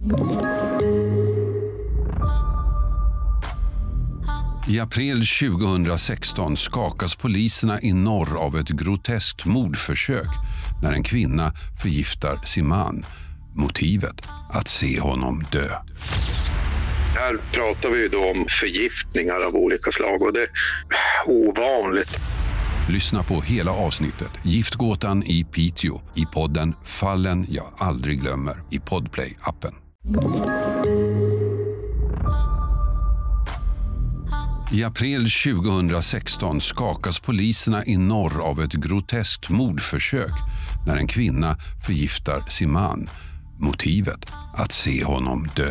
I april 2016 skakas poliserna i norr av ett groteskt mordförsök när en kvinna förgiftar sin man. Motivet: att se honom dö. Här pratar vi då om förgiftningar av olika slag och det är ovanligt. Lyssna på hela avsnittet Giftgåtan i Piteå i podden Fallen jag aldrig glömmer i Podplay-appen. I april 2016 skakas poliserna i norr av ett groteskt mordförsök när en kvinna förgiftar sin man. Motivet: att se honom dö.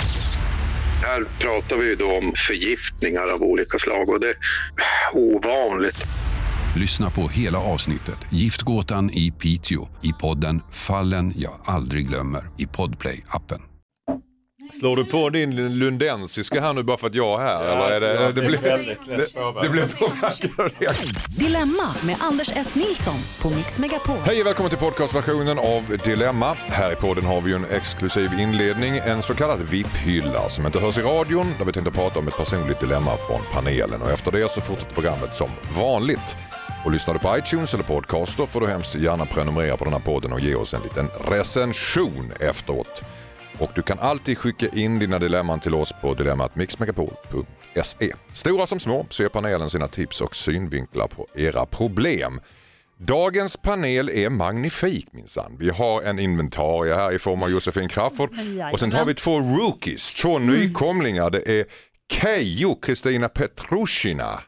Här pratar vi då om förgiftningar av olika slag och det är ovanligt. Lyssna på hela avsnittet Giftgåtan i Piteå i podden Fallen jag aldrig glömmer i Podplay-appen. Slår du på din lundensiska här nu bara för att jag är här? Ja, eller det blev påverkad. Dilemma med Anders S. Nilsson på Mix Megapol. Hej och välkommen till podcastversionen av Dilemma. Här i podden har vi ju en exklusiv inledning, en så kallad VIP-hylla som inte hörs i radion, där vi tänkte prata om ett personligt dilemma från panelen. Och efter det så fortsätter programmet som vanligt. Och lyssnar du på iTunes eller podcaster får du hemskt gärna prenumerera på den här podden och ge oss en liten recension efteråt. Och du kan alltid skicka in dina dilemman till oss på dilemmatmixmegapol.se. Stora som små så ger panelen sina tips och synvinklar på era problem. Dagens panel är magnifik minsann. Vi har en inventarie här i form av Josefin Crafoord. Och sen har vi två rookies, två nykomlingar. Det är Keyyo Kristina Petrushina.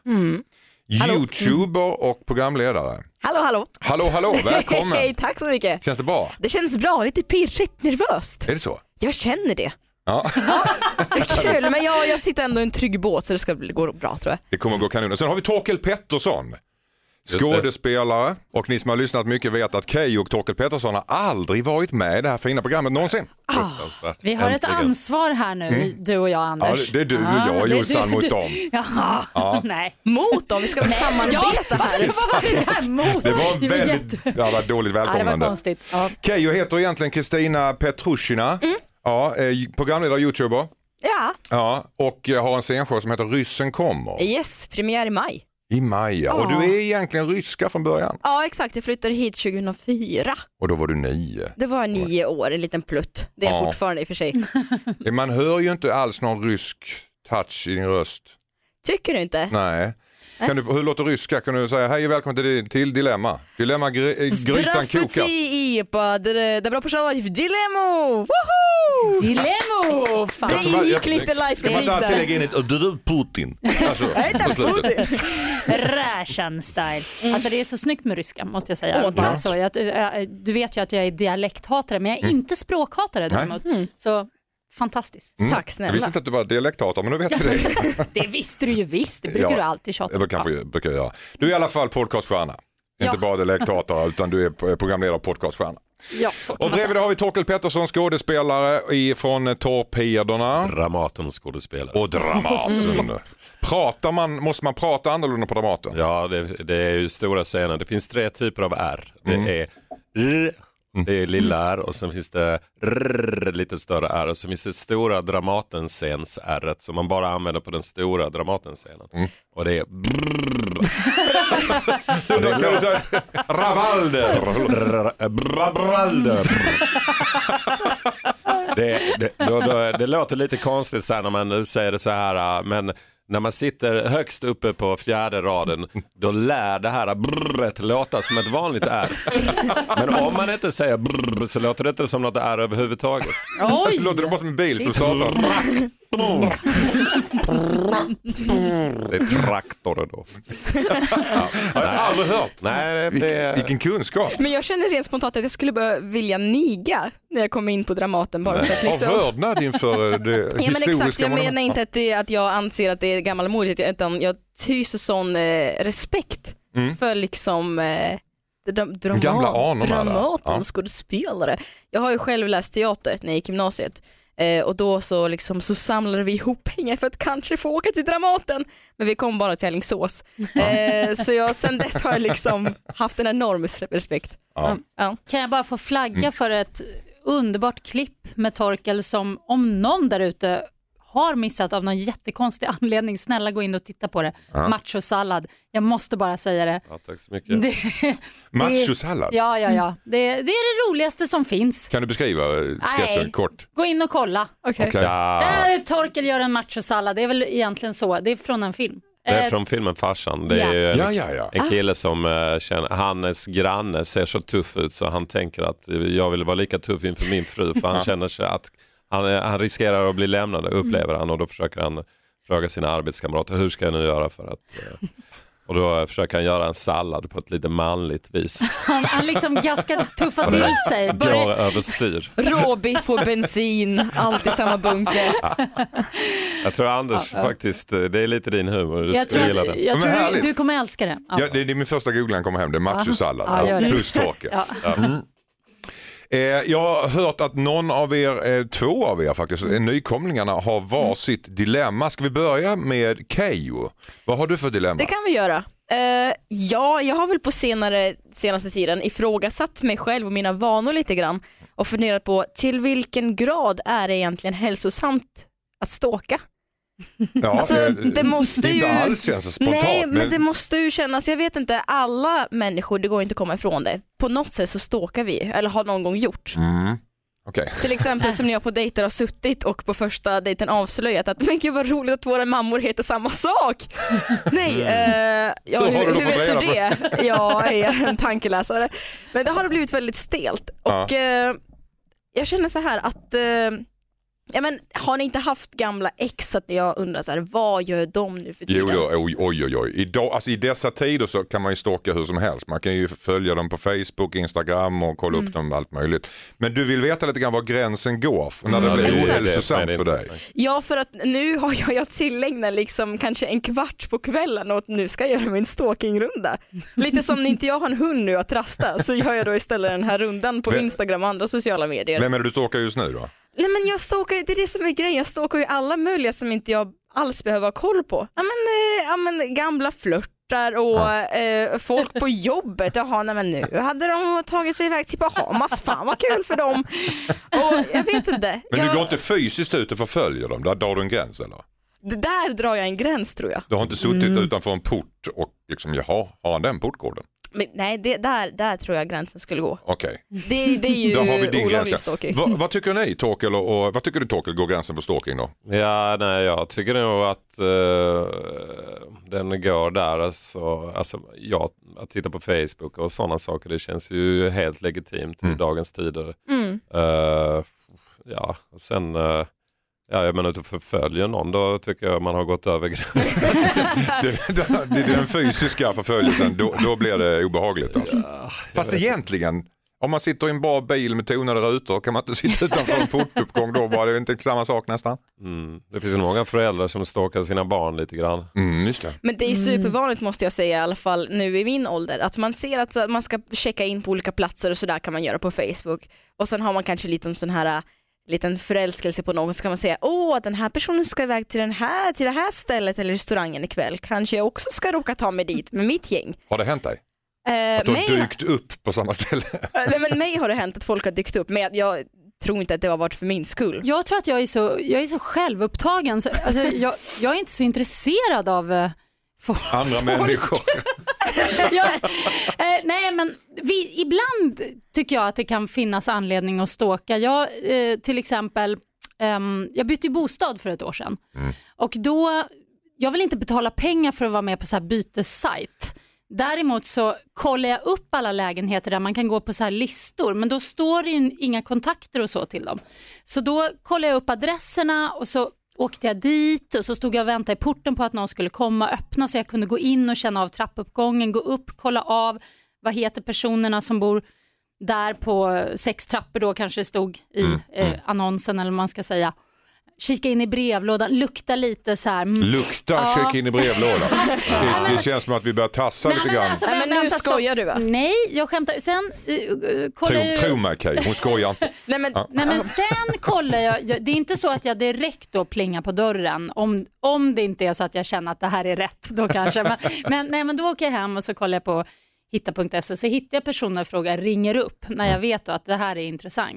YouTuber och programledare. Hallå, välkommen. Hej, tack så mycket. Känns det bra? Det känns bra, lite pirrigt, nervöst. Är det så? Jag känner det. Ja. Det är kul, men jag sitter ändå i en trygg båt så det ska gå bra tror jag. Det kommer att gå kanon. Sen har vi Torkel Pettersson. Skådespelare, och ni som har lyssnat mycket vet att Keyyo och Torkel Pettersson har aldrig varit med i det här fina programmet någonsin. Vi har ett ansvar här nu, du och jag, Anders. Ja, det är du och jag, Jossan, mot dem. Jaha, nej. Mot dem, vi ska väl samarbeta här. Det var väldigt dåligt välkomnande. Ja, det var konstigt. Ja. Keyyo heter egentligen Kristina Petrushina. Ja, programledare, YouTuber. Ja, och har en scenshow som heter Ryssen kommer. Yes, premiär i maj. I maj, och du är egentligen ryska från början. Ja, exakt. Jag flyttade hit 2004. Och då var du 9. Det var 9 år, en liten plutt. Det är fortfarande i och för sig. Man hör ju inte alls någon rysk touch i din röst. Tycker du inte? Nej. Hur låter ryska? Kan du säga hej och välkommen till Dilemma. Dilemma grytan kokar. Добро пожаловать в Dilemmo! Woho! Dilemmo! Det gick lite live. Ska man inte lägga in ett Putin? Alltså, på slutet. Räschen-style. Alltså det är så snyggt med ryska, måste jag säga. Så, du vet ju att jag är dialekthatare, men jag är inte språkhatare däremot. Så fantastiskt. Tack snälla. Jag visste inte att du var dialekthatare, men nu vet vi det. Det visste du ju visst. Det brukar du alltid tjata. Det brukar jag göra. Du är i alla fall podcaststjärna. Inte bara dialekthatare, utan du är programledare och podcaststjärna. Ja, så och bredvid har vi Torkel Pettersson, skådespelare från Torpederna. Dramaten och skådespelare. Och Dramaten. Måste man prata annorlunda på Dramaten? Ja, det är ju stora scener. Det finns 3 typer av R. Det är R, det är lilla R, och sen finns det R, lite större R, och sen finns det stora Dramaten-scens R som man bara använder på den stora Dramaten-scenen. Och det är Rabalder. Det låter lite konstigt så här när man säger det så här, men när man sitter högst uppe på 4:e raden, då lär det här brrret låta som ett vanligt R. Men om man inte säger brrr så låter det inte som något R överhuvudtaget. Oj! Låter det bara som en bil som startar. Det är traktor då. Jag har aldrig hört. Nej, vilken kunskap. Men jag känner rent spontant att jag skulle vilja niga när jag kommer in på Dramaten. Bara för att liksom... Av vördnad inför det historiska. Men exakt, jag menar inte att jag anser att det är gammalmodigt, utan jag tyser sån respekt för liksom Dramaten skådespelare. Jag har ju själv läst teater när jag gick i gymnasiet. Och då så samlade vi ihop pengar för att kanske få åka till Dramaten. Men vi kom bara till Alingsås. Så sen dess har jag haft en enorm respekt. Kan jag bara få flagga för ett underbart klipp med Torkel som om någon där ute har missat av någon jättekonstig anledning. Snälla gå in och titta på det. Machosallad. Jag måste bara säga det. Ja, tack så mycket. Machosallad? Ja. Det är det roligaste som finns. Kan du beskriva sketchen kort? Gå in och kolla. Okay. Torkel gör en machosallad. Det är väl egentligen så. Det är från en film. Det är från filmen Farsan. Det är en kille som känner, hans granne ser så tuff ut så han tänker att jag vill vara lika tuff inför min fru för han känner sig att han riskerar att bli lämnad, upplever han, och då försöker han fråga sina arbetskamrater, hur ska jag nu göra för att... Och då försöker han göra en sallad på ett lite manligt vis. Han liksom ganska tuffa till sig. Går överstyr. Råbiff och bensin, allt i samma bunker. Jag tror Anders faktiskt, det är lite din humor. Jag tror du kommer älska det. Ja, det är min första googling kommer hem, det är machosallad. Plus Torkel. Jag har hört att någon av er, två av er faktiskt, nykomlingarna har varsitt dilemma. Ska vi börja med Keyyo? Vad har du för dilemma? Det kan vi göra. Jag har väl på senaste tiden ifrågasatt mig själv och mina vanor lite grann och funderat på till vilken grad är det egentligen hälsosamt att stalka? Ja, alltså, det måste ju inte alls känns så spontant. Nej, men det måste ju kännas, jag vet inte, alla människor, det går inte att komma ifrån det. På något sätt så stalkar vi, eller har någon gång gjort. Okay. Till exempel som när jag på dejter har suttit och på första dejten avslöjat att men gud vad roligt att våra mammor heter samma sak. Nej, hur vet du det? Jag är en tankeläsare. Men det har blivit väldigt stelt och jag känner så här att men har ni inte haft gamla ex att jag undrar så här, vad gör de nu för tiden? Oj. Idag, alltså i dessa tider så kan man ju stalka hur som helst. Man kan ju följa dem på Facebook, Instagram och kolla upp dem allt möjligt. Men du vill veta lite grann var gränsen går när det blir ohälsosamt för dig. Ja, för att nu har jag tillägnat liksom kanske en kvart på kvällen och nu ska jag göra min stalkingrunda. Lite som när inte jag har en hund nu att rasta så gör jag då istället den här rundan på Instagram och andra sociala medier. Vem är det du stalkar just nu då? Nej, men jag stalkar, det är det som är grejen. Jag stalkar ju alla möjliga som inte jag alls behöver ha koll på. Men gamla flörtar och folk på jobbet. Jaha, nej men nu hade de tagit sig iväg till Bahamas. Fan vad kul för dem. Och jag vet inte. Men du går inte fysiskt ut och förföljer dem? Där drar du en gräns eller? Där drar jag en gräns tror jag. Du har inte suttit utanför en port och liksom, jaha, har han den portkoden? Men, nej, där tror jag gränsen skulle gå. Okej. Det är ju då har vi din olaglig stalking. Vad tycker ni Torkel och vad tycker du Torkel går gränsen på stalking då? Ja, nej, jag tycker nog att den går där. Alltså, att titta på Facebook och sådana saker, det känns ju helt legitimt i dagens tider. Sen... jag menar att förfölja någon, då tycker jag man har gått över gränsen. det är den fysiska förföljelsen, då blir det obehagligt. Alltså. Fast egentligen, om man sitter i en bra bil med tonade rutor kan man inte sitta utanför en portuppgång då, var det inte samma sak nästan. Det finns ju många föräldrar som stalkar sina barn lite grann. Just det. Men det är supervanligt måste jag säga, i alla fall nu i min ålder, att man ser att man ska checka in på olika platser och sådär kan man göra på Facebook. Och sen har man kanske lite en sån här liten förälskelse på någon, så kan man säga den här personen ska iväg till det här stället eller restaurangen ikväll. Kanske jag också ska råka ta mig dit med mitt gäng. Har det hänt dig? Att du har dykt upp på samma ställe? Nej, men mig har det hänt att folk har dykt upp, men jag tror inte att det har varit för min skull. Jag tror att jag är så självupptagen. Så, alltså, jag är inte så intresserad av andra människor. Nej, men ibland tycker jag att det kan finnas anledning att stalka. Jag till exempel, jag bytte ju bostad för ett år sedan. Och då, jag vill inte betala pengar för att vara med på så här bytessajt. Däremot så kollar jag upp alla lägenheter där man kan gå på så här listor, men då står det ju inga kontakter och så till dem. Så då kollar jag upp adresserna och så åkte jag dit och så stod jag och väntade i porten på att någon skulle komma och öppna så jag kunde gå in och känna av trappuppgången, gå upp, kolla av vad heter personerna som bor där på 6 trappor då kanske stod i annonsen eller vad man ska säga. Kika in i brevlådan, lukta lite så här. Kika in i brevlådan. Det känns som att vi börjar tassa lite grann. Alltså, men nu skojar du va? Nej, jag skämtar. Sen tro mig Kay, hon skojar inte. Nej men sen kollar jag. Det är inte så att jag direkt då plingar på dörren. Om det inte är så att jag känner att det här är rätt då kanske. Men då åker jag hem och så kollar jag på hitta.se så hittar jag personer och frågar ringer upp när jag vet då att det här är intressant.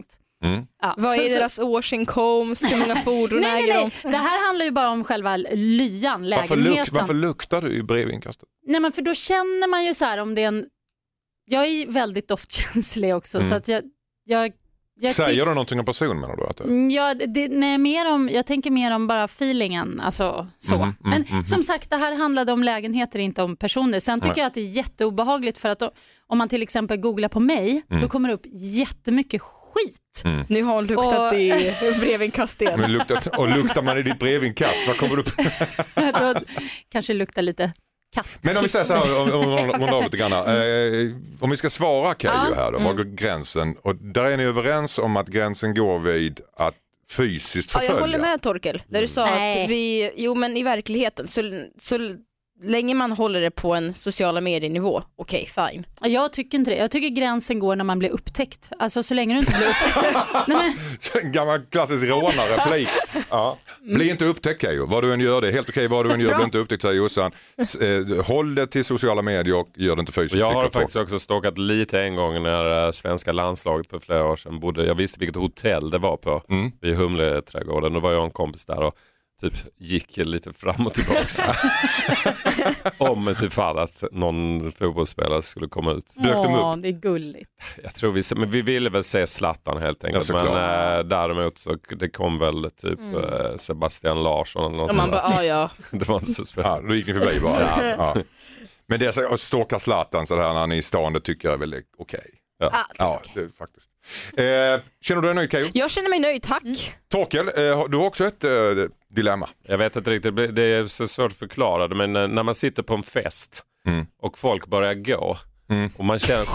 Ja. Vad är deras årsinkomst? Hur många fordon äger de? Det här handlar ju bara om själva lyan, lägenheten. Varför luktar du i brevinkastet? Nej, men för då känner man ju så här om det är en... Jag är väldigt doftkänslig också så att jag säger du någonting om personen menar du? Att jag tänker mer om bara feelingen, alltså så. Men som sagt, det här handlade om lägenheter, inte om personer. Sen tycker jag att det är jätteobehagligt för att om man till exempel googlar på mig, då kommer det upp jättemycket skit. Nu har hon luktat i brevinkast igen. Luktar man i ditt brevinkast, vad kommer du upp? Då kanske luktar lite kattkiss. Men om vi säger så här, lite grann, om vi ska svara Keyyo här då, var går gränsen? Och där är ni överens om att gränsen går vid att fysiskt förfölja? Ja, jag håller med Torkel, där du sa att men i verkligheten så länge man håller det på en sociala medienivå, okej, fine. Jag tycker inte det. Jag tycker gränsen går när man blir upptäckt. Alltså så länge du inte blir upptäckt. Nej, men... En gammal klassisk rånarreplik. Ja. Bli inte upptäckt Keyyo. Vad du än gör, det är helt okej. Vad du än gör, bli inte upptäckt, säger Jossan. Håll det till sociala medier och gör det inte fysiskt. Jag har faktiskt också stalkat lite en gång när svenska landslaget för flera år sedan bodde. Jag visste vilket hotell det var på vid Humleträdgården. Då var jag och en kompis där och typ gick lite fram och tillbaka. Om typ fall att någon fotbollsspelare skulle komma ut. Dök de upp? Det är gulligt. Jag tror men vi ville väl se Zlatan helt enkelt. Men däremot så det kom väl typ Sebastian Larsson eller något. Man bara, det var inte så spännande. Då gick ni förbi bara. Ja. Men det är så att stalka Zlatan så här när ni är i stan, det tycker jag är väldigt okej. Ja, det är faktiskt. Känner du dig nöjd Keyyo? Jag känner mig nöjd, tack. Torkel, du har också ett dilemma. Jag vet inte riktigt, det är så svårt att förklara det, men när man sitter på en fest och folk börjar gå och man känner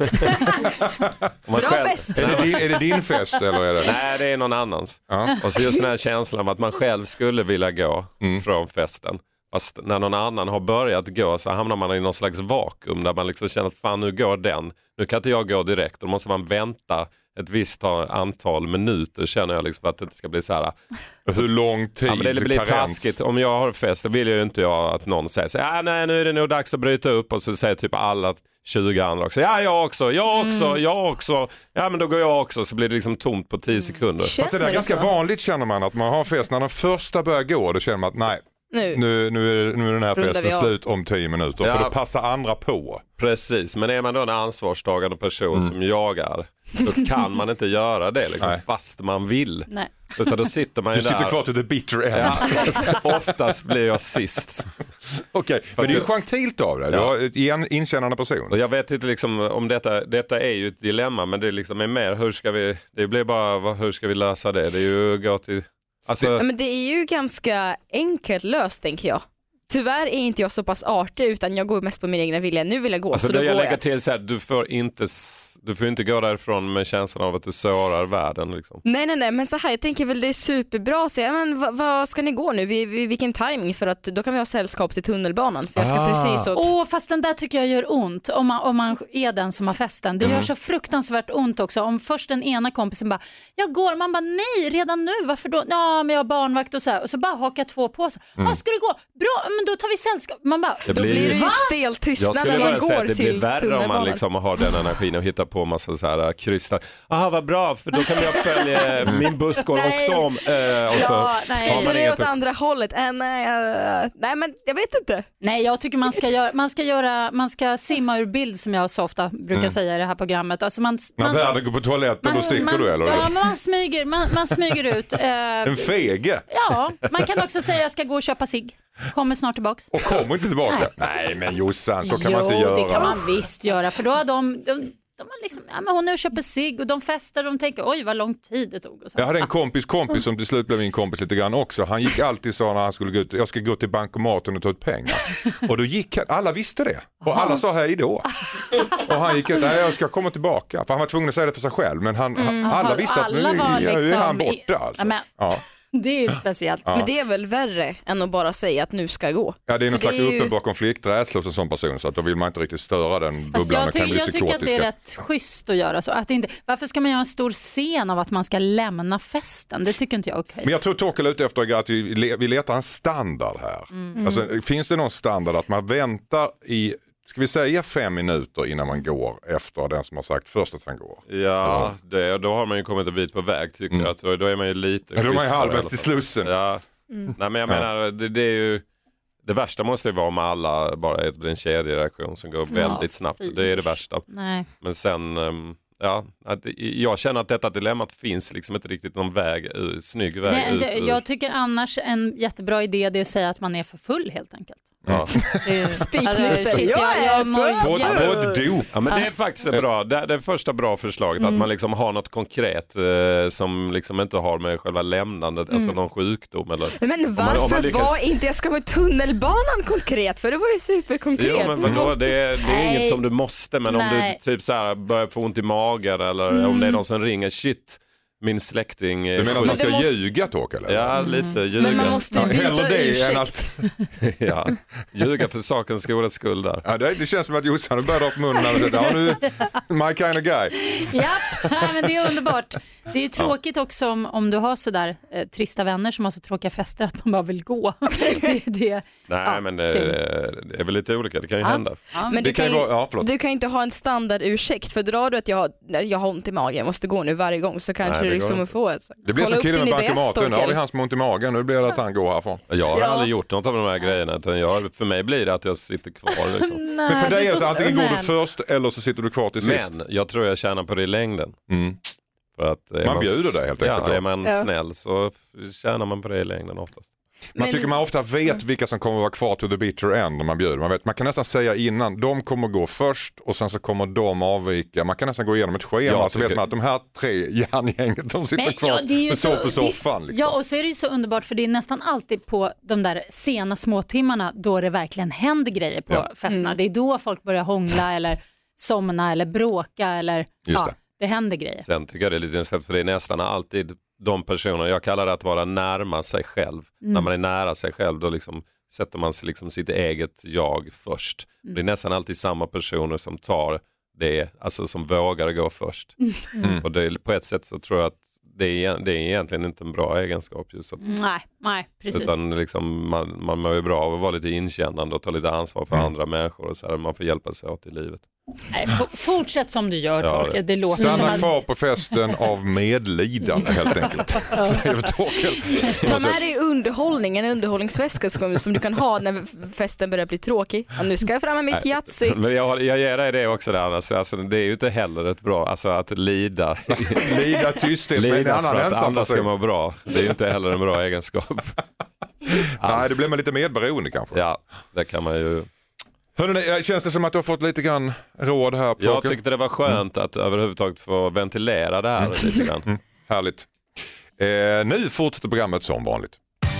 Bra fest. Är det din fest eller är det? Nej, det är någon annans. Och så just den här känslan av att man själv skulle vilja gå från festen. Fast när någon annan har börjat gå så hamnar man i någon slags vakuum där man liksom känner att fan, nu går den. Nu kan inte jag gå direkt. Då måste man vänta ett visst antal minuter, känner jag, liksom, för att det inte ska bli så här. Hur lång tid? Ja, men det blir taskigt. Om jag har fest, då vill ju inte jag att någon säger så här, nej, nu är det nog dags att bryta upp, och så säger typ alla 20 andra också. Ja, jag också. Ja, men då går jag också, så blir det liksom tomt på 10 sekunder. Fast det är ganska vanligt, känner man, att man har fest när den första börjar gå, då känner man att nej. Nu är den här festen slut om 10 minuter, för då passar andra på. Precis, men är man då en ansvarstagande person som jagar, då kan man inte göra det liksom, fast man vill. Nej. Utan då sitter man ju där. Du sitter kvar till the bitter end. Ja, oftast blir jag sist. Okej, men det är ju gentilt av det. Du har en inkännande person. Och jag vet inte liksom, om detta är ju ett dilemma, men det liksom är mer, hur ska vi lösa det? Det är ju gå till... Alltså... Men det är ju ganska enkelt löst, tänker jag. Tyvärr är inte jag så pass artig, utan jag går mest på min egna vilja. Nu vill jag gå, alltså så då jag går lägger till så här, du får inte gå därifrån med känslan av att du sårar världen liksom. Nej, men så här, jag tänker väl det är superbra att säga, men vad ska ni gå nu? Vilken timing, för att då kan vi ha sällskap till tunnelbanan, för jag ska precis åt... fast den där tycker jag gör ont om man är den som har festen. Det gör så fruktansvärt ont också om först den ena kompisen bara, jag går, man bara nej, redan nu, varför då? Ja, men jag har barnvakt och så här, och så bara hakar två på sig. Ska du gå? Bra, men då tar vi sällskap. Man bara, då blir det ju stelt tystnad när man går till tunnelbanan. Det blir värre om man liksom har den energin och hittar på massa så här kryssar. Vad bra, för då kan jag följa min buss går också om. Och så ska inte det åt andra hållet? Nej, men jag vet inte. Nej, jag tycker man ska simma ur bild, som jag så ofta brukar säga i det här programmet. Alltså när världen går på toaletten, då sticker du eller? Ja, men man smyger ut. En fege? Ja, man kan också säga jag ska gå och köpa cigg. Kommer snart tillbaks. Och kommer inte tillbaka? Nej, men Jossan, så kan man inte göra. Jo, det kan man visst göra. För då har de har liksom, men hon är och köper cigg och de festar och de tänker, oj vad lång tid det tog. Och så. Jag hade en kompis som till slut blev min kompis lite grann också. Han gick alltid så när han skulle gå ut, jag ska gå till bankomaten och ta ut pengar. Och då gick han, alla visste det. Och alla sa hej då. Och han gick ut, nej jag ska komma tillbaka. För han var tvungen att säga det för sig själv. Men alla visste att nu är han borta. Alltså. Ja. Det är speciellt. Men det är väl värre än att bara säga att nu ska jag gå. Ja, det är någon slags uppenbar konflikträdsla hos en sån person, så att då vill man inte riktigt störa den bubblan. Jag tycker att det är rätt schysst att göra så. Att inte, varför ska man göra en stor scen av att man ska lämna festen? Det tycker inte jag är okej. Men jag tror Torkel är ute efter att vi letar en standard här. Alltså, finns det någon standard att man väntar i Ska vi säga 5 minuter innan man går efter den som har sagt först att han går? Ja, då har man ju kommit en bit på väg tycker jag. Då är man ju lite... Då är man ju halvvägs till Slussen. Ja. Nej, men jag menar, det är ju... Det värsta måste ju vara om alla bara blir en kedjereaktion som går väldigt snabbt. Det är det värsta. Nej. Men sen... jag känner att detta dilemmat finns liksom inte riktigt någon snygg väg ut. Jag tycker annars en jättebra idé det är att säga att man är för full helt enkelt. Ja. Spiknykter. På dop. Ja, men det är faktiskt bra. Det är det första bra förslaget att man liksom har något konkret som liksom inte har med själva lämnandet, alltså någon sjukdom eller. Men varför var inte jag ska med tunnelbanan konkret? För det var ju superkonkret. Jo, men vadå, det är inget som du måste, men om du typ så här börjar få ont i magen eller om det är någon som ringer min släkting. Du menar att man ska ljuga, Tåk, eller? Ja, lite ljuga. Men man måste byta ursäkt. Ja, ljuga för sakens goda skull där. Ja, det känns som att Jossan har börjat upp munnen. My kind of guy. Japp, men det är underbart. Det är ju tråkigt också om du har sådär trista vänner som har så tråkiga fester att man bara vill gå. Nej, men det är väl lite olika. Det kan ju hända. Ja. Men du kan inte ha en standardursäkt, för drar du att jag har ont i magen, jag måste gå nu varje gång, så kanske du liksom får ett. Det blir som killen med bankomaten. Har vi hans ont i magen, nu blir det att han går härifrån. Jag har aldrig gjort något av de här grejerna, utan för mig blir det att jag sitter kvar. Liksom. Nej, men för dig är det antingen går du först eller så sitter du kvar till sist. Men jag tror jag tjänar på det i längden. För att man bjuder det helt enkelt. Ja, är man snäll så tjänar man på det i längden oftast. Man tycker man ofta vet vilka som kommer att vara kvar to the bitter end när man bjuder. Man kan nästan säga innan, de kommer gå först och sen så kommer de avvika. Man kan nästan gå igenom ett schema så vet man att de här 3 järngänget de sitter kvar på soffan. Liksom. Ja, och så är det ju så underbart för det är nästan alltid på de där sena småtimmarna då det verkligen händer grejer på festerna. Det är då folk börjar hångla eller somna eller bråka eller det händer grejer. Sen tycker jag det är lite intressant för det är nästan alltid de personer, jag kallar det att vara närma sig själv. När man är nära sig själv då liksom sätter man liksom sitt eget jag först. Det är nästan alltid samma personer som tar det, alltså som vågar gå först. Och det, på ett sätt så tror jag att det är egentligen inte en bra egenskap just att, nej, precis. Utan liksom man mår ju bra av att vara lite inkännande och ta lite ansvar för andra människor och så här, man får hjälpa sig åt i livet. Nej, fortsätt som du gör, Torkel. Det låter stanna som kvar på festen av medlidande helt enkelt. Ta med dig en underhållningsväska som du kan ha när festen börjar bli tråkig. Nu ska jag fram med mitt Yatzy. Men jag ger dig det också där, alltså, det är ju inte heller ett bra, alltså att lida tysthet med en annan för att ensam andra ska må bra. Det är ju inte heller en bra egenskap. Nej, det blir man lite medberoende kanske. Ja, det kan man ju. Hörrni, känns det som att du har fått lite grann råd här? Jag tyckte det var skönt att överhuvudtaget få ventilera det här lite grann. Härligt. Nu fortsätter programmet som vanligt.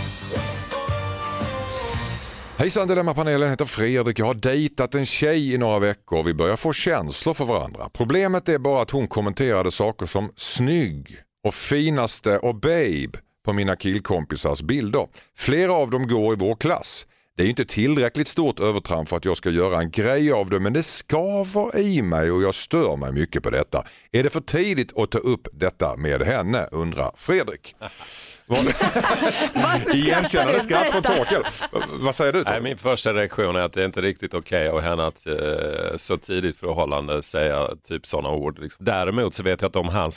Hejsan, Dilemma-panelen heter Fredrik. Jag har dejtat en tjej i några veckor. Vi börjar få känslor för varandra. Problemet är bara att hon kommenterade saker som snygg och finaste och babe på mina killkompisars bilder. Flera av dem går i vår klass. Det är inte tillräckligt stort övertramp för att jag ska göra en grej av det, men det skaver i mig och jag stör mig mycket på detta. Är det för tidigt att ta upp detta med henne, undrar Fredrik. Igenkännande skratt från Torkel. Vad säger du? Nej, min första reaktion är att det är inte riktigt okej av henne att så tidigt förhållande säga typ sådana ord. Liksom. Däremot så vet jag att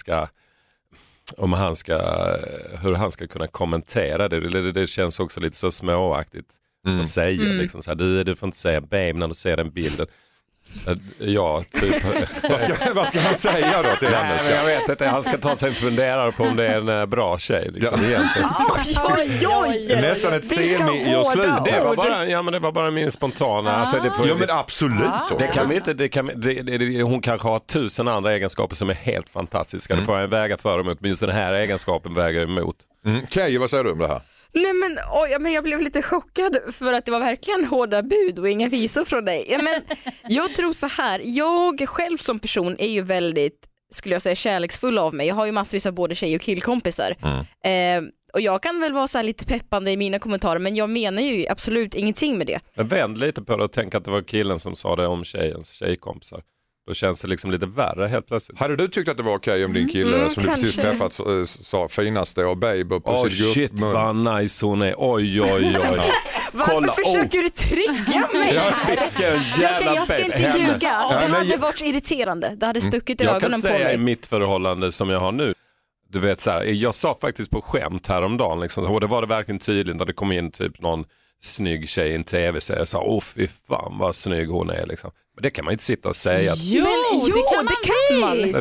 hur han ska kunna kommentera det känns också lite så småaktigt. Och säger liksom så här, du får inte säga babe när du ser den bilden. Ja, typ. Vad ska han säga då till henne? Nej, jag vet inte, han ska ta sig en funderare på om det är en bra tjej liksom, egentligen. Oj. Nästan ett semi-slut. Det var bara min spontana. Alltså, men absolut. Det kan vi inte, hon kanske har 1000 andra egenskaper som är helt fantastiska. Det får jag väga för emot, men just den här egenskapen väger emot. Okej, vad säger du om det här? Nej men jag blev lite chockad för att det var verkligen hårda bud och inga visor från dig. Men jag tror så här, jag själv som person är ju väldigt, skulle jag säga, kärleksfull av mig. Jag har ju massvis av både tjej- och killkompisar. Och jag kan väl vara så här lite peppande i mina kommentarer, men jag menar ju absolut ingenting med det. Men vänd lite på det och tänk att det var killen som sa det om tjejens tjejkompisar. Då känns det liksom lite värre helt plötsligt. Hade du tyckt att det var okej om din kille som du precis träffat sa finaste och babe på sitt shit vad nice hon är. Oj. Varför försöker du trigga mig här? Jag ska inte ljuga. Det hade varit irriterande. Det hade stuckit i ögonen på mig. Jag kan säga i mitt förhållande som jag har nu. Du vet så här, jag sa faktiskt på skämt häromdagen liksom, och det var det verkligen tydligt när det kom in typ någon snygg tjej i en tv-serie. Jag sa, fy fan vad snygg hon är liksom. Men det kan man inte sitta och säga. Jo, det kan man. Nej,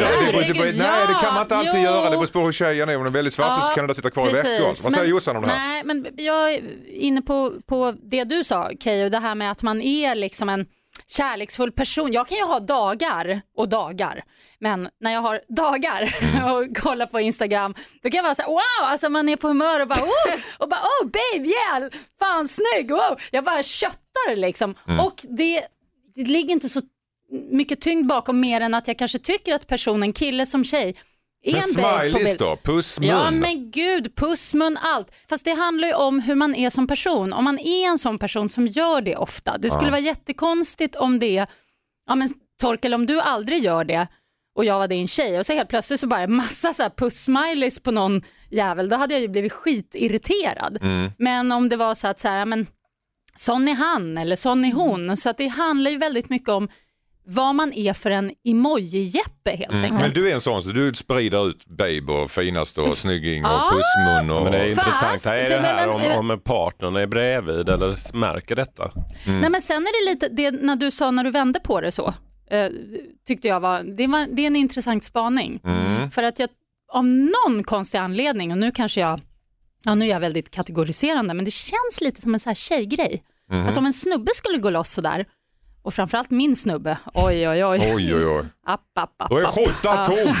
det kan man inte alltid göra. Det beror på hur tjejen är. Om hon är väldigt svart så kan den sitta kvar i veckor. Vad säger Jossan om det här? Nej, men jag är inne på det du sa, Keyyo, det här med att man är liksom en kärleksfull person. Jag kan ju ha dagar och dagar. Men när jag har dagar och kollar på Instagram, då kan jag bara säga wow, alltså man är på humör och bara babe, yeah, fan snygg, wow. Jag bara köttar liksom. Och det ligger inte så mycket tyngd bakom mer än att jag kanske tycker att personen, kille som tjej, men smileys då, pussmun. Ja men gud, pussmun, allt. Fast det handlar ju om hur man är som person. Om man är en sån person som gör det ofta. Det skulle vara jättekonstigt om det, ja men Torkel, om du aldrig gör det och jag var din tjej och så helt plötsligt så bara massa så här puss-smileys på någon jävel, då hade jag ju blivit skitirriterad. Men om det var så att så här, men sån är han eller sån är hon, så att det handlar ju väldigt mycket om vad man är för en emoji-jeppe helt enkelt. Men du är en sån, så du sprider ut babe och finast och snygging och pussmun. Och... Men det är intressant, är det här om partnern är bredvid eller märker detta? Nej men sen är det lite, det när du sa när du vände på det så, tyckte jag det är en intressant spaning. För att jag, av någon konstig anledning, och nu kanske nu är jag väldigt kategoriserande, men det känns lite som en så här tjejgrej. Alltså om en snubbe skulle gå loss sådär, och framförallt min snubbe. Oj. App. Då är skjortan tom.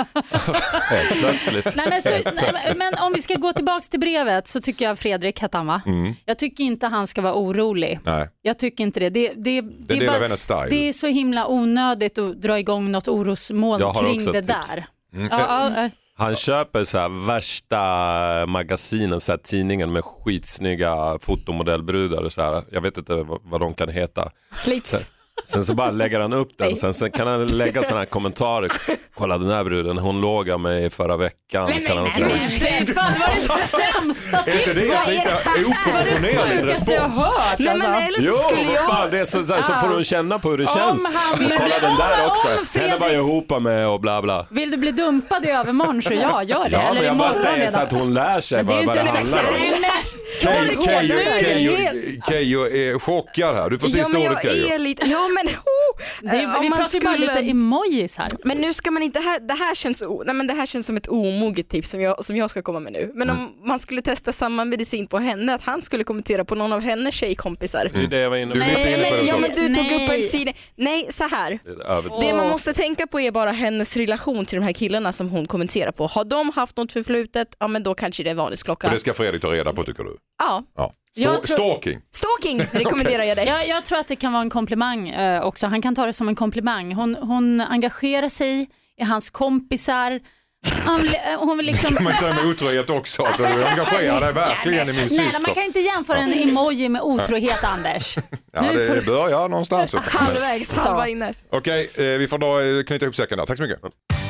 Plötsligt. Men om vi ska gå tillbaks till brevet så tycker jag Fredrik hette han, va? Jag tycker inte han ska vara orolig. Nej. Jag tycker inte det. Det är bara, hennes style. Det är så himla onödigt att dra igång något orosmoln kring det där. Han köper så här värsta magasinen, så här tidningen med skitsnygga fotomodellbrudar så här. Jag vet inte vad de kan heta. Slits. Sen så bara lägger han upp den. Sen kan han lägga såna här kommentarer. Kolla den här bruden, hon låg av mig förra veckan. Kan han säga. Fan, vad är det sämsta tipset? Är inte det lite oproportionerlig respons? Det är så får hon känna på hur det känns. Kolla den där också. Henne var jag ihop med och bla bla. Vill du bli dumpad i övermorgon så jag gör det. Ja, eller men jag bara säger så att hon lär sig vad det handlar om. Keyyo är chockad här. Du får sista ordet, Keyyo. Vi pratar ju bara lite emojis här. Men nu ska man inte, det här känns som ett omoget tips som jag ska komma med nu. Men om man skulle testa samma medicin på henne, att han skulle kommentera på någon av hennes tjejkompisar. Det är det jag var inne på. Men du tog upp en sida. Nej, så här. Det man måste tänka på är bara hennes relation till de här killarna som hon kommenterar på. Har de haft något förflutet, ja men då kanske det är varningsklocka. Och det ska Fredrik ta reda på, tycker du? Ja. Stalking rekommenderar jag dig. Jag tror att det kan vara en komplimang också. Han kan ta det som en komplimang. Hon engagerar sig i hans kompisar. Hon vill liksom... kan man säga med otrohet också, att du engagerar dig verkligen i min syster. Man kan inte jämföra en emoji med otrohet, Anders. Det börjar någonstans. Halvvägs, halva inne. Okej, vi får då knyta ihop säcken där. Tack så mycket.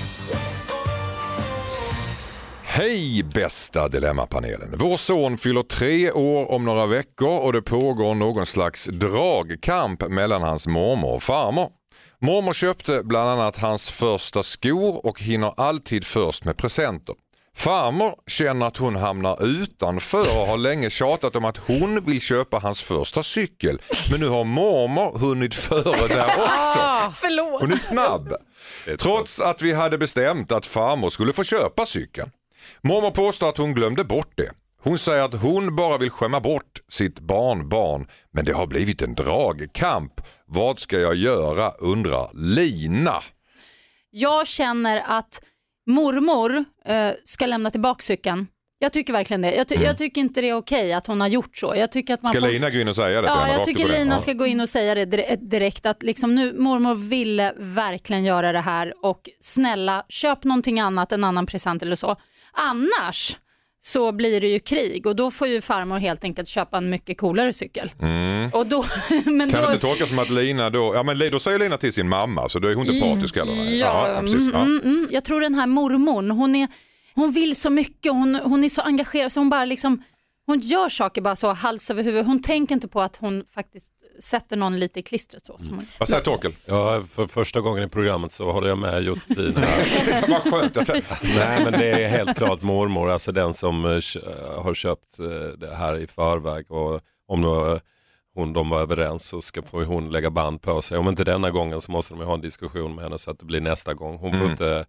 Hej bästa Dilemmapanelen. Vår son fyller 3 år om några veckor och det pågår någon slags dragkamp mellan hans mormor och farmor. Mormor köpte bland annat hans första skor och hinner alltid först med presenter. Farmor känner att hon hamnar utanför och har länge tjatat om att hon vill köpa hans första cykel. Men nu har mormor hunnit före där också. Hon är snabb. Trots att vi hade bestämt att farmor skulle få köpa cykeln. Mormor påstår att hon glömde bort det. Hon säger att hon bara vill skämma bort sitt barnbarn, men det har blivit en dragkamp. Vad ska jag göra, undrar Lina. Jag känner att mormor ska lämna tillbaka cykeln. Jag tycker verkligen det. Jag tycker inte det är okej att hon har gjort så. Jag tycker att man Lina gå in och säga det? Ja, jag tycker Lina ska gå in och säga det direkt. Att liksom nu, mormor ville verkligen göra det här och snälla, köp någonting annat, en annan present eller så. Annars så blir det ju krig och då får ju farmor helt enkelt köpa en mycket coolare cykel. Och då, men Kan då, det inte tolka som att Lina då säger Lina till sin mamma, så då är hon inte partisk heller? Ja, precis. Jag tror den här mormon, hon vill så mycket, hon är så engagerad så hon bara liksom, hon gör saker bara så hals över huvud. Hon tänker inte på att hon faktiskt sätter någon lite i klistret så. Vad säger Torkel? Ja, för första gången i programmet så håller jag med Josefin här. Det var skönt. Nej, men det är helt klart mormor, alltså den som har köpt det här i förväg, och om de var överens så får hon lägga band på sig. Om inte denna gången så måste de ha en diskussion med henne så att det blir nästa gång. Hon får inte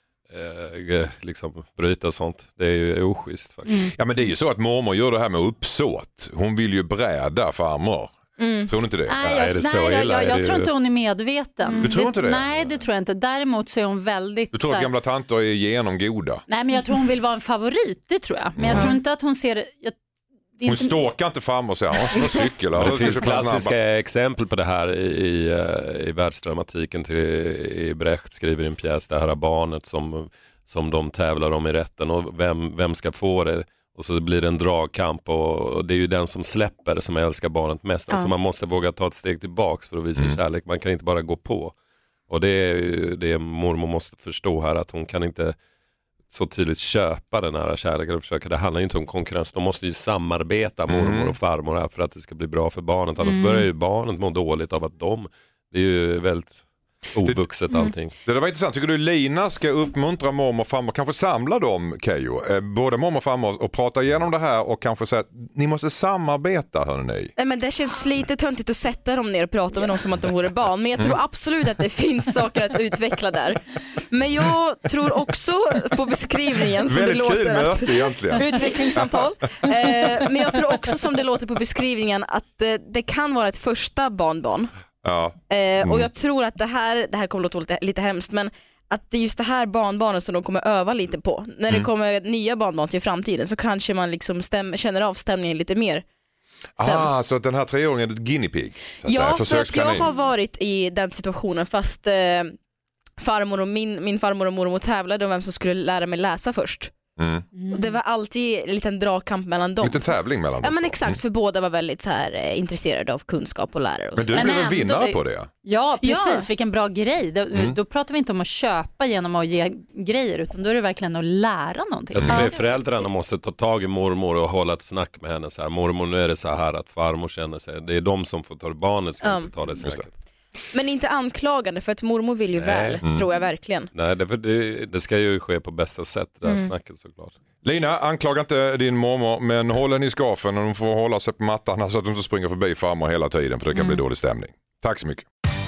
liksom bryta sånt. Det är ju oschysst faktiskt. Ja, men det är ju så att mormor gör det här med uppsåt. Hon vill ju bräda farmor. Tror ni inte det? Jag tror inte hon är medveten. Du tror inte det? Nej, det tror jag inte. Däremot så är hon väldigt... Du tror att gamla tanter är genomgoda? Nej, men jag tror hon vill vara en favorit, det tror jag. Men jag tror inte att hon ser... Hon stalkar inte fram och säger han har cykel. Det finns klassiska exempel på det här i världsdramatiken. I Brecht skriver en pjäs, det här barnet som de tävlar om i rätten, och vem ska få det, och så blir det en dragkamp, och det är ju den som släpper som älskar barnet mest. Alltså man måste våga ta ett steg tillbaks för att visa kärlek, man kan inte bara gå på, och det är det mormor måste förstå här, att hon kan inte så tydligt köpa den här kärleken och försöka. Det handlar ju inte om konkurrens. De måste ju samarbeta, mormor och farmor här, för att det ska bli bra för barnet. Annars börjar ju barnet må dåligt av att det är ju väldigt ovuxet allting. Det var intressant. Tycker du Lina ska uppmuntra mormor och farmor, kanske samla dem, Keyyo, både mormor och farmor, och prata igenom det här och kanske säga att ni måste samarbeta, hörni. Nej, men det känns lite töntigt att sätta dem ner och prata med dem som att de vore barn, men jag tror absolut att det finns saker att utveckla där. Men jag tror också på beskrivningen som väldigt det kul låter möte egentligen. Utvecklingssamtal. Men jag tror också som det låter på beskrivningen att det kan vara ett första barnbarn. Ja. Och jag tror att det här kommer att låta lite hemskt, men att det är just det här barnbarnet som de kommer öva lite på. När det kommer nya barnbarn till framtiden så kanske man liksom känner av stämningen lite mer. Så att den här 3-åringen är ett guinea pig? Ja, för att jag har varit i den situationen fast farmor och min farmor och mormor tävlade om vem som skulle lära mig läsa först. Och det var alltid en liten dragkamp mellan dem. En liten tävling mellan dem. Ja, men exakt, för båda var väldigt så här intresserade av kunskap och lärare. Och men du blev en vinnare på det? Ja, precis. Vilken bra grej. Då pratar vi inte om att köpa genom att ge grejer, utan då är det verkligen att lära någonting. Jag tycker föräldrarna måste ta tag i mormor och hålla ett snack med henne. Så här, mormor, nu är det så här att farmor känner sig. Det är de som får ta det, barnet ska inte ta det snacket. Men inte anklagande, för att mormor vill ju väl, tror jag verkligen. Nej, det ska ju ske på bästa sätt, det här snacket såklart. Lina, anklaga inte din mormor, men håll henne i skafen och de får hålla sig på mattan så att de inte springer förbi farmor hela tiden, för det kan bli dålig stämning. Tack så mycket.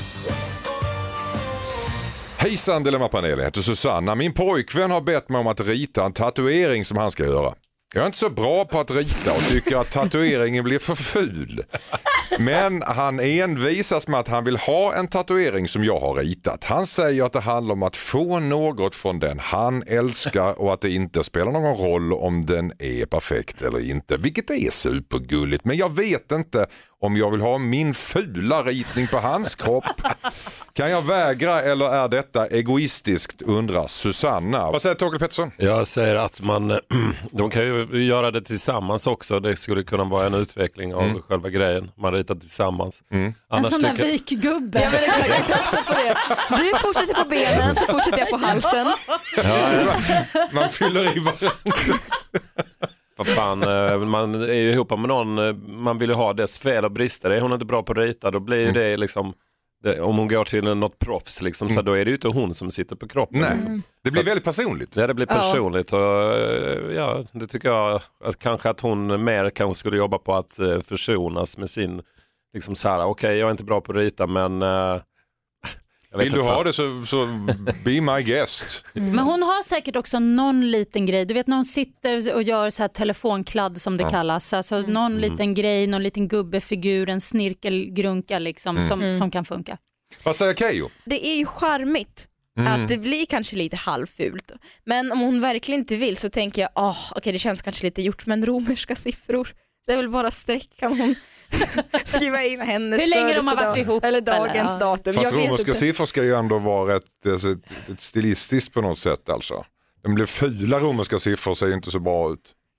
Hejsan Dilemma-panelen, jag heter Susanna. Min pojkvän har bett mig om att rita en tatuering som han ska göra. Jag är inte så bra på att rita och tycker att tatueringen blir för ful. Men han envisas med att han vill ha en tatuering som jag har ritat. Han säger att det handlar om att få något från den han älskar och att det inte spelar någon roll om den är perfekt eller inte. Vilket är supergulligt, men jag vet inte om jag vill ha min fula ritning på hans kropp. Kan jag vägra eller är detta egoistiskt, undrar Susanna. Vad säger Torkel Pettersson? Jag säger att de kan ju göra det tillsammans också. Det skulle kunna vara en utveckling av själva grejen. Man ritar tillsammans. En sån där vikgubbe. Ja, men exakt, jag tänkte också på det. Du fortsätter på benen, så fortsätter jag på halsen. Man fyller i varandra. Vad fan, man är ju ihop med någon, man vill ju ha dess fel och brister. Är hon inte bra på att rita, då blir det liksom, om hon går till något proffs liksom, så då är det ju inte hon som sitter på kroppen. Nej, liksom. det blir väldigt personligt. Ja, det blir personligt. Och, ja, det tycker jag att kanske att hon mer kanske skulle jobba på att försonas med sin, liksom så här, okej, jag är inte bra på att rita, men vill du ha det så be my guest. Men hon har säkert också någon liten grej. Du vet när hon sitter och gör så här telefonkladd som det kallas. Alltså någon liten grej, någon liten gubbefigur, en snirkelgrunka liksom, som kan funka. Vad säger Keyyo? Det är ju charmigt att det blir kanske lite halvfult. Men om hon verkligen inte vill så tänker jag, okej, det känns kanske lite gjort, men romerska siffror. Det är väl bara streck, kan hon skriva in hennes hur länge de har varit ihop eller dagens datum. Fast romerska siffror ska ju ändå vara ett stilistiskt på något sätt alltså. De blir fula romerska siffror, ser ju inte så bra ut.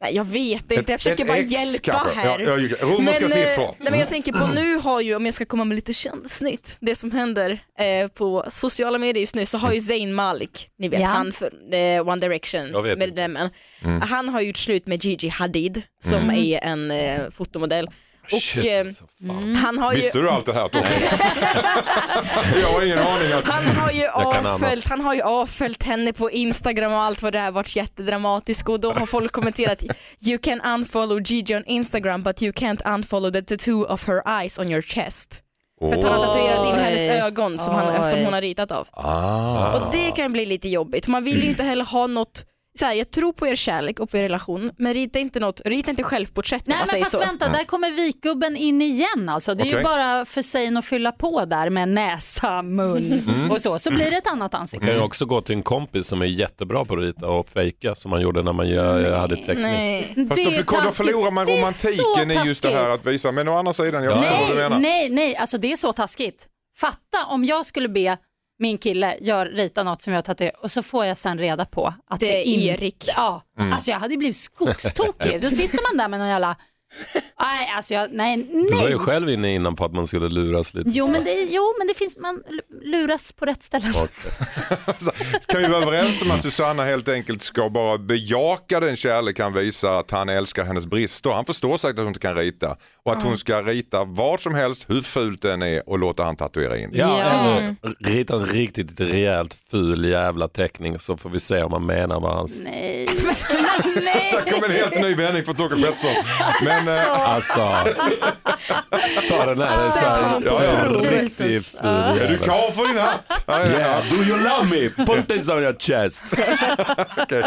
Nej, jag vet inte, jag försöker bara hjälpa kanske. här. Romerska siffror. Men jag tänker på nu har ju, om jag ska komma med lite kändisnytt, det som händer på sociala medier just nu, så har ju Zayn Malik, ni vet han för One Direction medlemmen. Han har gjort slut med Gigi Hadid som är en fotomodell. Och han har Visste du allt det här, Tom? Jag har ingen aning. Han har ju avföljt henne på Instagram och allt vad det har varit jättedramatiskt, och då har folk kommenterat you can unfollow Gigi on Instagram but you can't unfollow the tattoo of her eyes on your chest. För att han har tatuerat in hennes ögon som hon har ritat av. Och det kan bli lite jobbigt. Man vill ju inte heller ha något så här, jag tror på er kärlek och på er relation, men rita inte självporträtt. Nej, men fast vänta, där kommer vikgubben in igen alltså. Det är ju bara för sig att fylla på där med näsa, mun och så blir det ett annat ansikte. Man kan ju också gå till en kompis som är jättebra på att rita och fejka som man gjorde när man hade teckning. Nej. Fast då förlorar man romantiken i just det här att visa, men å andra sidan, jag förstår vad du menar. Nej, alltså det är så taskigt. Fatta om jag skulle be min kille rita något som jag tatuerar och så får jag sen reda på att det är Erik. Ja, alltså jag hade blivit skogstokig. Då sitter man där med någon jävla... Nej, alltså nej. Du var ju själv innan på att man skulle luras lite. Jo, men det finns, man luras på rätt ställe. Alltså, kan vi vara överens om att Susanna helt enkelt ska bara bejaka den kärlek han visar, att han älskar hennes brister. Han förstår säkert att hon inte kan rita. Och att hon ska rita vad som helst, hur fult den är, och låta han tatuera in. Eller rita en riktigt rejält ful jävla teckning, så får vi se om man menar vad hans... Nej. Där kommer en helt ny vändning för Torkel Pettersson. Men alltså, ta den här. Jesus. Är du klar för din hatt? Yeah, do you love me? Put this on your chest. Okay.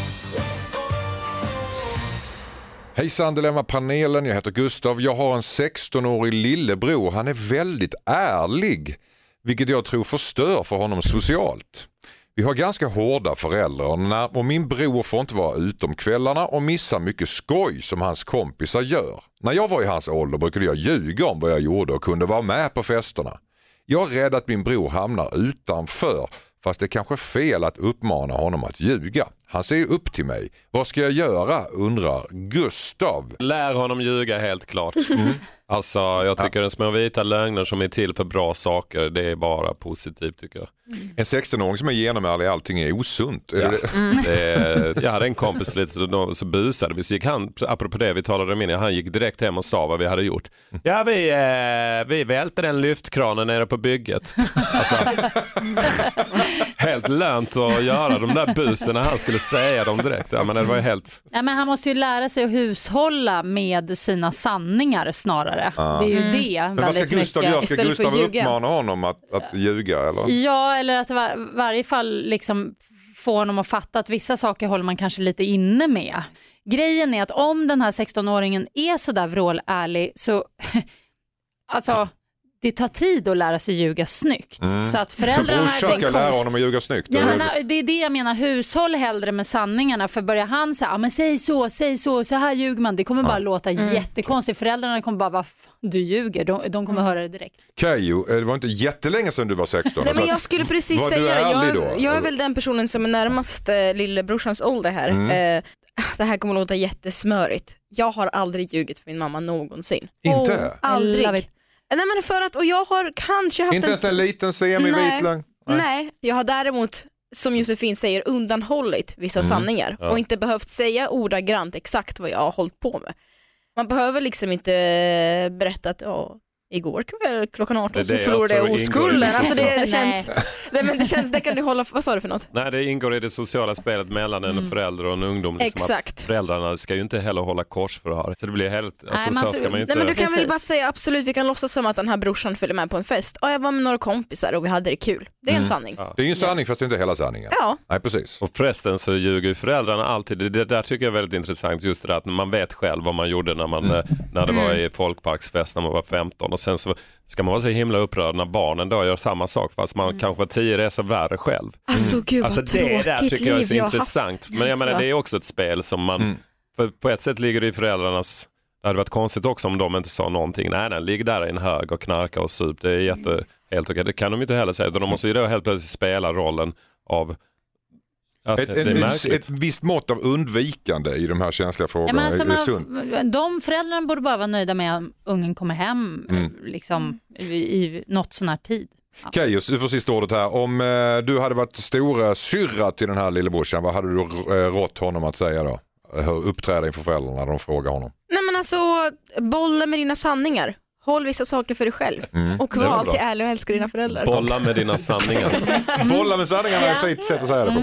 Hejsan Dilemma-panelen, jag heter Gustav. Jag har en 16-årig lillebror. Han är väldigt ärlig, vilket jag tror förstör för honom socialt. Vi har ganska hårda föräldrar och min bror får inte vara ute om kvällarna och missa mycket skoj som hans kompisar gör. När jag var i hans ålder brukade jag ljuga om vad jag gjorde och kunde vara med på festerna. Jag är rädd att min bror hamnar utanför, fast det är kanske fel att uppmana honom att ljuga. Han ser ju upp till mig. Vad ska jag göra, undrar Gustav. Lär honom ljuga, helt klart. Alltså, jag tycker en små vita lögner som är till för bra saker, det är bara positivt, tycker jag. En 16-åring som är genomärlig, allting är osunt. Jag hade en kompis lite så busade vi. Så gick han, apropå det vi talade om innan, han gick direkt hem och sa vad vi hade gjort. Ja, vi välte den lyftkranen nere på bygget. Alltså, helt lönt att göra de där buserna, han skulle säga dem direkt. Ja, men det var ju helt... Ja, men han måste ju lära sig att hushålla med sina sanningar snarare. Det är ju det. Men vad ska Gustav göra? Ska Gustav uppmana honom att ljuga? Eller? Ja, eller att i varje fall liksom få honom att fatta att vissa saker håller man kanske lite inne med. Grejen är att om den här 16-åringen är så där vrålärlig så alltså det tar tid att lära sig ljuga snyggt. Så att föräldrarna... Så brorsan ska lära honom att ljuga snyggt? Ja, men, det är det jag menar, hushåll hellre med sanningarna. För börjar han säga, men säg så här ljuger man. Det kommer bara låta jättekonstigt. Föräldrarna kommer bara, du ljuger. De kommer höra det direkt. Kajo, det var inte jättelänge sedan du var 16. Nej, men jag skulle precis säga det. Jag är väl den personen som är närmast lillebrorsans ålder här. Det här kommer att låta jättesmörigt. Jag har aldrig ljugit för min mamma någonsin. Inte? Aldrig. Nej, men för att, och jag har kanske haft inte ens en liten semi-vit lögn? Nej, jag har däremot, som Josefin säger, undanhållit vissa sanningar och inte behövt säga ordagrant exakt vad jag har hållit på med. Man behöver liksom inte berätta att igår kväll klockan 18 så förlorade jag oskulden. Alltså det känns... Nej, men det känns, det kan du hålla... Vad sa du för något? Nej, det ingår i det sociala spelet mellan en förälder och en ungdom. Liksom. Exakt. Att föräldrarna ska ju inte heller hålla korsförhör. Så det blir helt... Alltså, nej, så ska man inte... Nej, men du kan väl bara säga absolut, vi kan låtsas som att den här brorsan följer med på en fest. Jag var med några kompisar och vi hade det kul. Det är en sanning. Ja. Det är ju en sanning fast det är inte hela sanningen. Ja. Nej, precis. Och förresten så ljuger föräldrarna alltid. Det där tycker jag är väldigt intressant, just det där att man vet själv vad man gjorde när det var i folkparksfest när man var 15 och sen så ska man vara så himla upprörd när barnen då gör samma sak fast man kanske var 10 resor värre själv. Alltså gud vad alltså, det där tycker jag är så intressant. Men jag menar, det är också ett spel som man, för på ett sätt ligger det i föräldrarnas, det hade varit konstigt också om de inte sa någonting. Nej, ligger där i en hög och knarka och sup. Det är helt okej. Det kan de inte heller säga. De måste ju då helt plötsligt spela rollen av Ett visst mått av undvikande i de här känsliga frågorna är sunt. De föräldrarna borde bara vara nöjda med att ungen kommer hem liksom, i något sån här tid. Ja. Kajus, du får sista ordet här. Om du hade varit stora syrra till den här lillebrorsan, vad hade du rått honom att säga då? Uppträda inför föräldrarna när de frågar honom. Nej men alltså, bolla med dina sanningar. Håll vissa saker för dig själv. Och var alltid ärlig och älska dina föräldrar. Bolla med dina sanningar. Bolla med sanningarna är ett fint sätt att säga det på.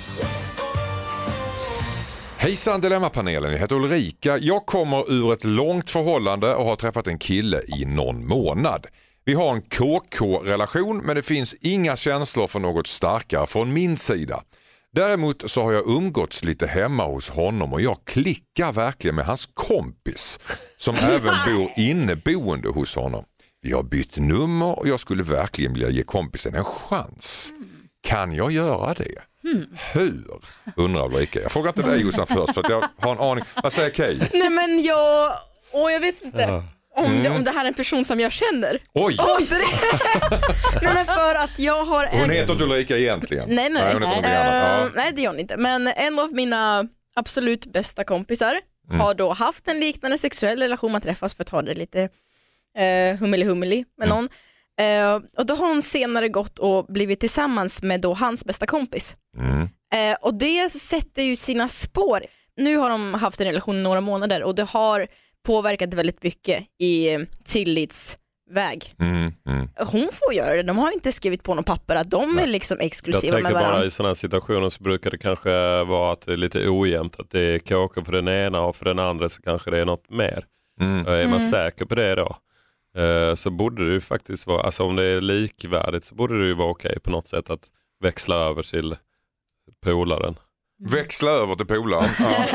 Hejsan Dilemmapanelen, jag heter Ulrika. Jag kommer ur ett långt förhållande och har träffat en kille i någon månad. Vi har en KK-relation men det finns inga känslor för något starkare från min sida. Däremot så har jag umgåtts lite hemma hos honom och jag klickar verkligen med hans kompis som även bor inneboende hos honom. Vi har bytt nummer och jag skulle verkligen vilja ge kompisen en chans. Kan jag göra det? Hur? Undrar Ulrika. Jag frågar inte dig Jossan först för att jag har en aning. Vad säger Kay? Nej men jag vet inte. Om det här är en person som jag känner. Oj! Nej men för att jag har Hon heter inte Ulrika egentligen. Nej. Hon heter någonting annat. Nej det gör hon inte. Men en av mina absolut bästa kompisar har då haft en liknande sexuell relation. Man träffas för att ta det lite hummeli med någon. Och då har hon senare gått och blivit tillsammans med då hans bästa kompis. Och det sätter ju sina spår. Nu har de haft en relation i några månader och det har påverkat väldigt mycket i tillitsväg. Hon får göra det. De har inte skrivit på någon papper att de är liksom exklusiva med varandra. Jag tänker bara i sådana här situationer så brukar det kanske vara att det är lite ojämnt. Att det är kåkor för den ena och för den andra så kanske det är något mer. Är man säker på det då? Så borde det ju faktiskt vara, alltså om det är likvärdigt så borde det ju vara okej på något sätt att växla över till polaren. Växla över till polaren?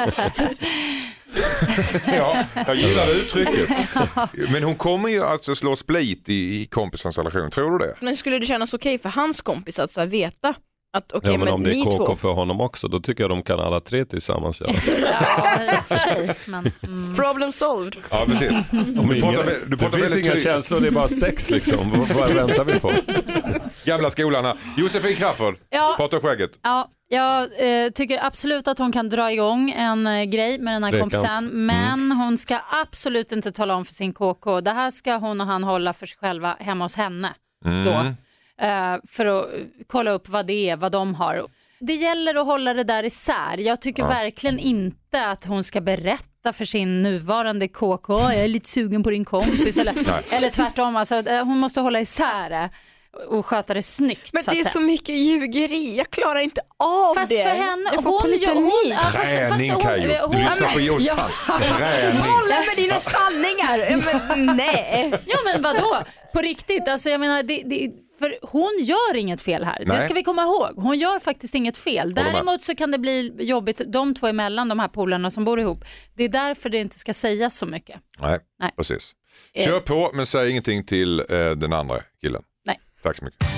Ja, jag gillar det uttrycket. Men hon kommer ju alltså slå split i kompisens relation, tror du det? Men skulle det kännas okej för hans kompis att så här veta att ja, men om det är KK för honom också, då tycker jag de kan alla tre tillsammans göra. För sig, men, problem solved. Ja, precis. Det finns inga känslor, det är bara sex liksom. Vad väntar vi på? Gamla skolan här. Josefin Crafoord, prata skägget. Ja, jag tycker absolut att hon kan dra igång en grej med den här kompisen. Men hon ska absolut inte tala om för sin KK. Det här ska hon och han hålla för sig själva hemma hos henne då. För att kolla upp vad det är, vad de har. Det gäller att hålla det där isär. Jag tycker verkligen inte att hon ska berätta för sin nuvarande KK, jag är lite sugen på din kompis eller tvärtom. Alltså, hon måste hålla isär det och sköta det snyggt. Men det är så mycket ljugeri, jag klarar inte av fast det. Fast för henne, träning Kajo, du lyssnar på Jossan. Träning. Hålla med dina sanningar. Men, nej. Ja men vadå? På riktigt, alltså jag menar för hon gör inget fel här. Nej. Det ska vi komma ihåg. Hon gör faktiskt inget fel. Däremot så kan det bli jobbigt de två emellan, de här polarna som bor ihop. Det är därför det inte ska sägas så mycket. Nej. Precis. Kör på men säg ingenting till den andra killen. Nej. Tack så mycket.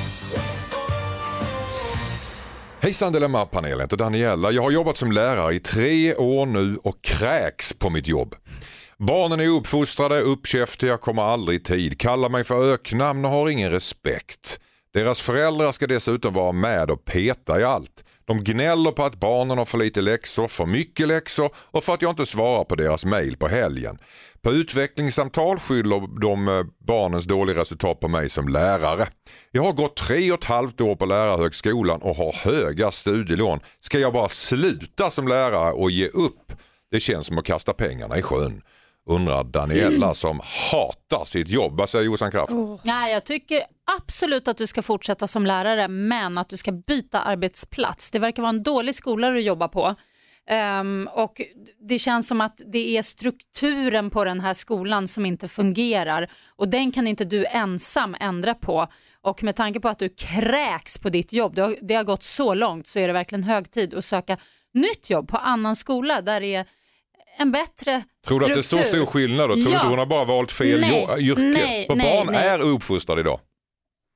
Hejsan Dilemma-panelen, heter Daniela. Jag har jobbat som lärare i 3 år nu och kräks på mitt jobb. Barnen är uppfostrade, uppkäftiga, kommer aldrig i tid, kallar mig för öknamn och har ingen respekt. Deras föräldrar ska dessutom vara med och peta i allt. De gnäller på att barnen har för lite läxor, för mycket läxor och för att jag inte svarar på deras mejl på helgen. På utvecklingssamtal skyller de barnens dåliga resultat på mig som lärare. Jag har gått 3,5 år på lärarhögskolan och har höga studielån. Ska jag bara sluta som lärare och ge upp? Det känns som att kasta pengarna i sjön. Undrar Daniela som hatar sitt jobb. Vad säger Jossan Kraft? Nej, jag tycker absolut att du ska fortsätta som lärare, men att du ska byta arbetsplats. Det verkar vara en dålig skola du jobbar på. Och det känns som att det är strukturen på den här skolan som inte fungerar. Och den kan inte du ensam ändra på. Och med tanke på att du kräks på ditt jobb, det har gått så långt, så är det verkligen hög tid att söka nytt jobb på annan skola där det är en bättre struktur. Tror du att det är så stor skillnad då? Tror du hon har bara valt fel yrke? För barn är uppfostrade idag.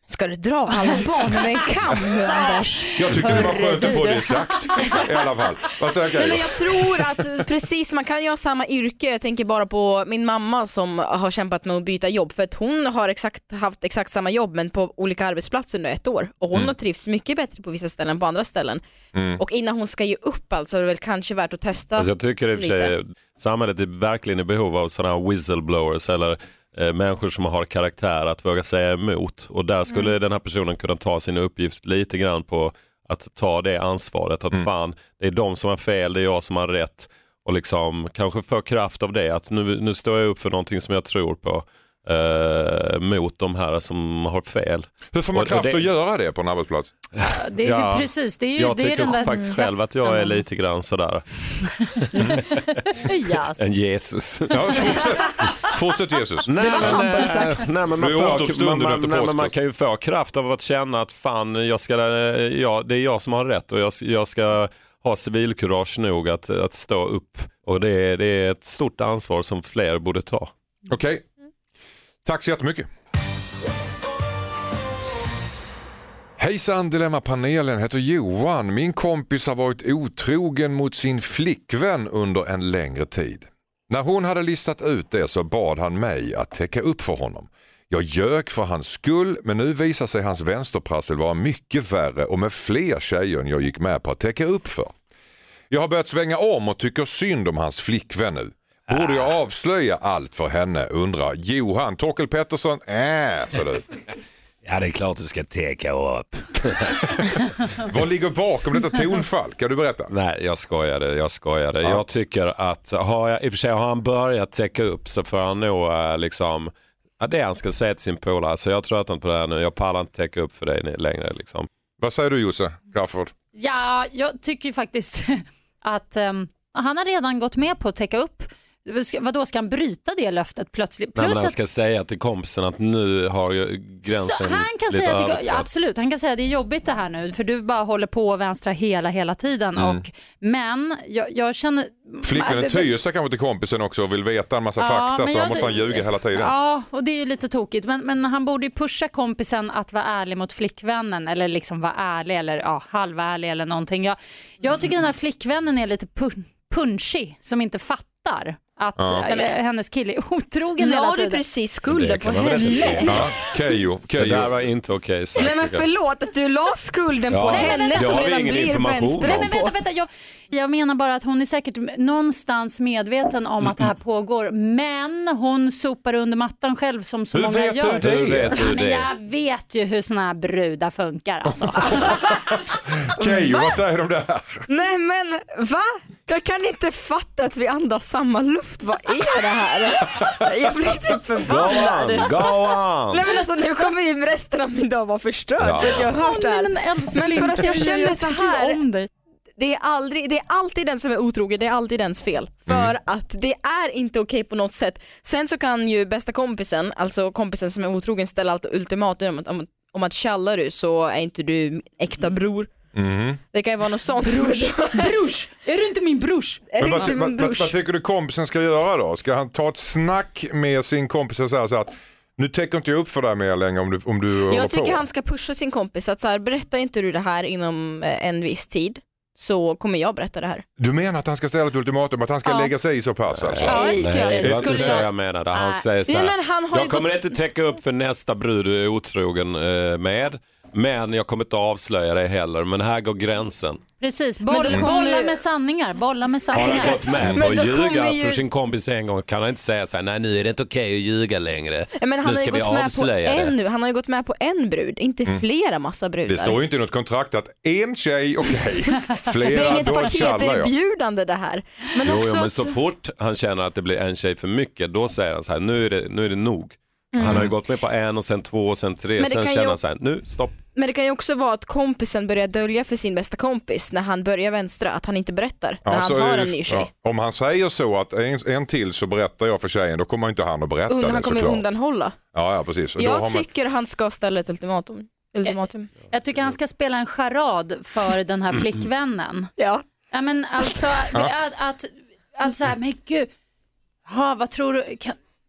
Ska du dra alla barn med en kam nu, Anders? Jag tyckte det var skönt att få det sagt i alla fall. Vad säger Keyyo? Men jag tror att precis, man kan ju ha samma yrke. Jag tänker bara på min mamma som har kämpat med att byta jobb. För att hon har haft exakt samma jobb men på olika arbetsplatser under 1 år. Och hon har trivts mycket bättre på vissa ställen än på andra ställen. Och innan hon ska ge upp alltså är det väl kanske värt att testa. Alltså jag tycker i och för sig samhället är verkligen i behov av sådana här whistleblowers eller människor som har karaktär att våga säga emot. Och där skulle den här personen kunna ta sin uppgift lite grann på att ta det ansvaret. Att fan, det är de som har fel, det är jag som har rätt. Och liksom kanske få kraft av det. Att nu står jag upp för någonting som jag tror på mot de här som har fel. Hur får man kraft att göra det på en arbetsplats? Det är precis, det är ju, jag det är tycker den där faktiskt själv att jag är lite grann sådär. Yes. En Jesus. Ja, fortsätt Jesus. Nej, men man kan ju få kraft av att känna att fan, det är jag som har rätt och jag ska ha civilkurage nog att stå upp. Och det är ett stort ansvar som fler borde ta. Okej. Tack så jättemycket. Hejsan Dilemma-panelen, heter Johan. Min kompis har varit otrogen mot sin flickvän under en längre tid. När hon hade listat ut det så bad han mig att täcka upp för honom. Jag ljög för hans skull, men nu visar sig hans vänsterprassel vara mycket värre och med fler tjejer än jag gick med på att täcka upp för. Jag har börjat svänga om och tycker synd om hans flickvän nu. Borde jag avslöja allt för henne, undrar Johan. Torkel Pettersson, så du. Ja, det är klart du ska täcka upp. Vad ligger bakom detta tonfall? Kan du berätta? Nej, jag skojade. Ja. Jag tycker att i och för sig har han börjat täcka upp så får han nog liksom, det han ska säga till sin polare. Så jag tror att han på det här nu, jag pallar inte täcka upp för dig längre liksom. Vad säger du Josse Crafoord? Ja, jag tycker faktiskt att han har redan gått med på att täcka upp. Vadå, ska han bryta det löftet plötsligt? Nej, men han ska säga till kompisen att nu har gränsen så han kan lite säga absolut, han kan säga att det är jobbigt det här nu för du bara håller på och vänstra hela tiden. Men jag känner... Flickvännen tyr sig kanske till kompisen också och vill veta en massa fakta så måste han ljuga hela tiden. Ja, och det är ju lite tokigt. Men han borde ju pusha kompisen att vara ärlig mot flickvännen eller liksom vara ärlig eller halvärlig eller någonting. Jag tycker den här flickvännen är lite punchy som inte fattar att hennes kille är otrogen hela tiden. La du precis skulden på henne? Ja, Keyyo. Det där var inte okej. Nej men förlåt att du la skulden på henne som redan blir vänster. Nej, vänta. Jag menar bara att hon är säkert någonstans medveten om att det här pågår. Men hon sopar under mattan själv som så många gör. Hur vet du det? Jag vet ju hur såna här brudar funkar alltså. Keyyo, vad säger du om det här? Nej men va? Jag kan inte fatta att vi andas samma luft. Vad är det här? Jag blir typ förbannad. Go on. Nej men alltså nu kommer ju resten av min dag vara förstörd för att jag har hört det här. Men för att jag känner så här. Det är alltid den som är otrogen, det är alltid dens fel. För att det är inte okej på något sätt. Sen så kan ju bästa kompisen, alltså kompisen som är otrogen, ställa allt ultimatum om att tjallar du så är inte du äkta bror. Det kan ju vara något sånt. Brors, är du inte min brors? Vad tycker du kompisen ska göra då? Ska han ta ett snack med sin kompis och säga så att nu täcker inte jag upp för det här mer längre om du Jag tycker han ska pusha sin kompis att så här, berätta inte du det här inom en viss tid så kommer jag berätta det här. Du menar att han ska ställa ett ultimatum, att han ska lägga sig i så pass? Alltså? Nej, det är inte så jag menar. Han säger så här, jag kommer inte täcka upp för nästa brud du är otrogen med. Men jag kommer inte avslöja det heller. Men här går gränsen. Precis, bolla med sanningar. Har han gått med på att ljuga för sin kompis en gång kan han inte säga så här, nej nu är det inte okej att ljuga längre. Men han nu ska vi avslöja det. Han har ju gått med på en brud, inte flera massa brudar. Det står ju inte i något kontrakt att en tjej, flera, det är inget paketerbjudande det här. Men men så fort han känner att det blir en tjej för mycket, då säger han så här, nu är det nog. Han har ju gått med på 1 och sen 2 och sen 3. Sen känner han så här, nu stopp. Men det kan ju också vara att kompisen börjar dölja för sin bästa kompis när han börjar vänstra, att han inte berättar när han har en ny tjej. Ja. Om han säger så att en till så berättar jag för tjejen, då kommer inte han att berätta det. Han kommer undanhålla. Ja, precis. Och jag tycker han ska ställa ett ultimatum. Jag tycker han ska spela en charad för den här flickvännen. Ja. Ja men alltså att så här, men gud, vad tror du...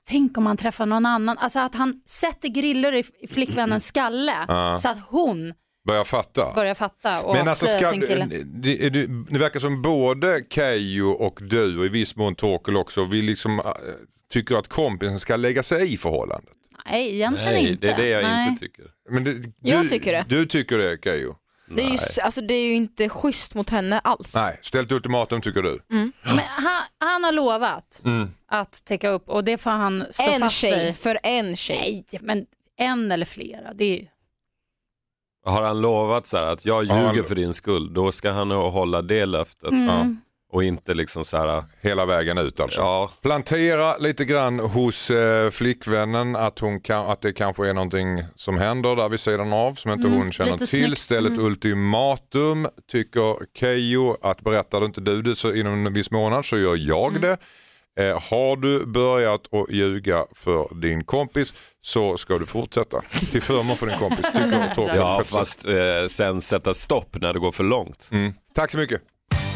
tänk om han träffar någon annan. Alltså att han sätter griller i flickvännens skalle så att hon börjar fatta och men alltså sin kille. Det verkar som både Keyyo och du och i viss mån Torkel också vill liksom tycker att kompisen ska lägga sig i förhållandet. Nej, egentligen inte. Det är det jag inte tycker. Men jag tycker det. Du tycker det, Keyyo? Det är ju inte schysst mot henne alls. Nej, ställt ultimatum tycker du. Men han har lovat att täcka upp och det får han stå fast vid. För en tjej. Nej, men en eller flera. Det är... Har han lovat så här att jag ljuger för din skull, då ska han hålla det löftet. Och inte liksom så här hela vägen ut alltså. Ja. Plantera lite grann hos flickvännen att det kanske är någonting som händer där vid sidan av som inte hon känner till. Snyggt. Ställ ett ultimatum, tycker Keyyo, att berättar du inte du det så inom en viss månad så gör jag det. Har du börjat att ljuga för din kompis så ska du fortsätta till förmån för din kompis. Tycker Torkel. Ja, fast sen sätta stopp när det går för långt. Tack så mycket.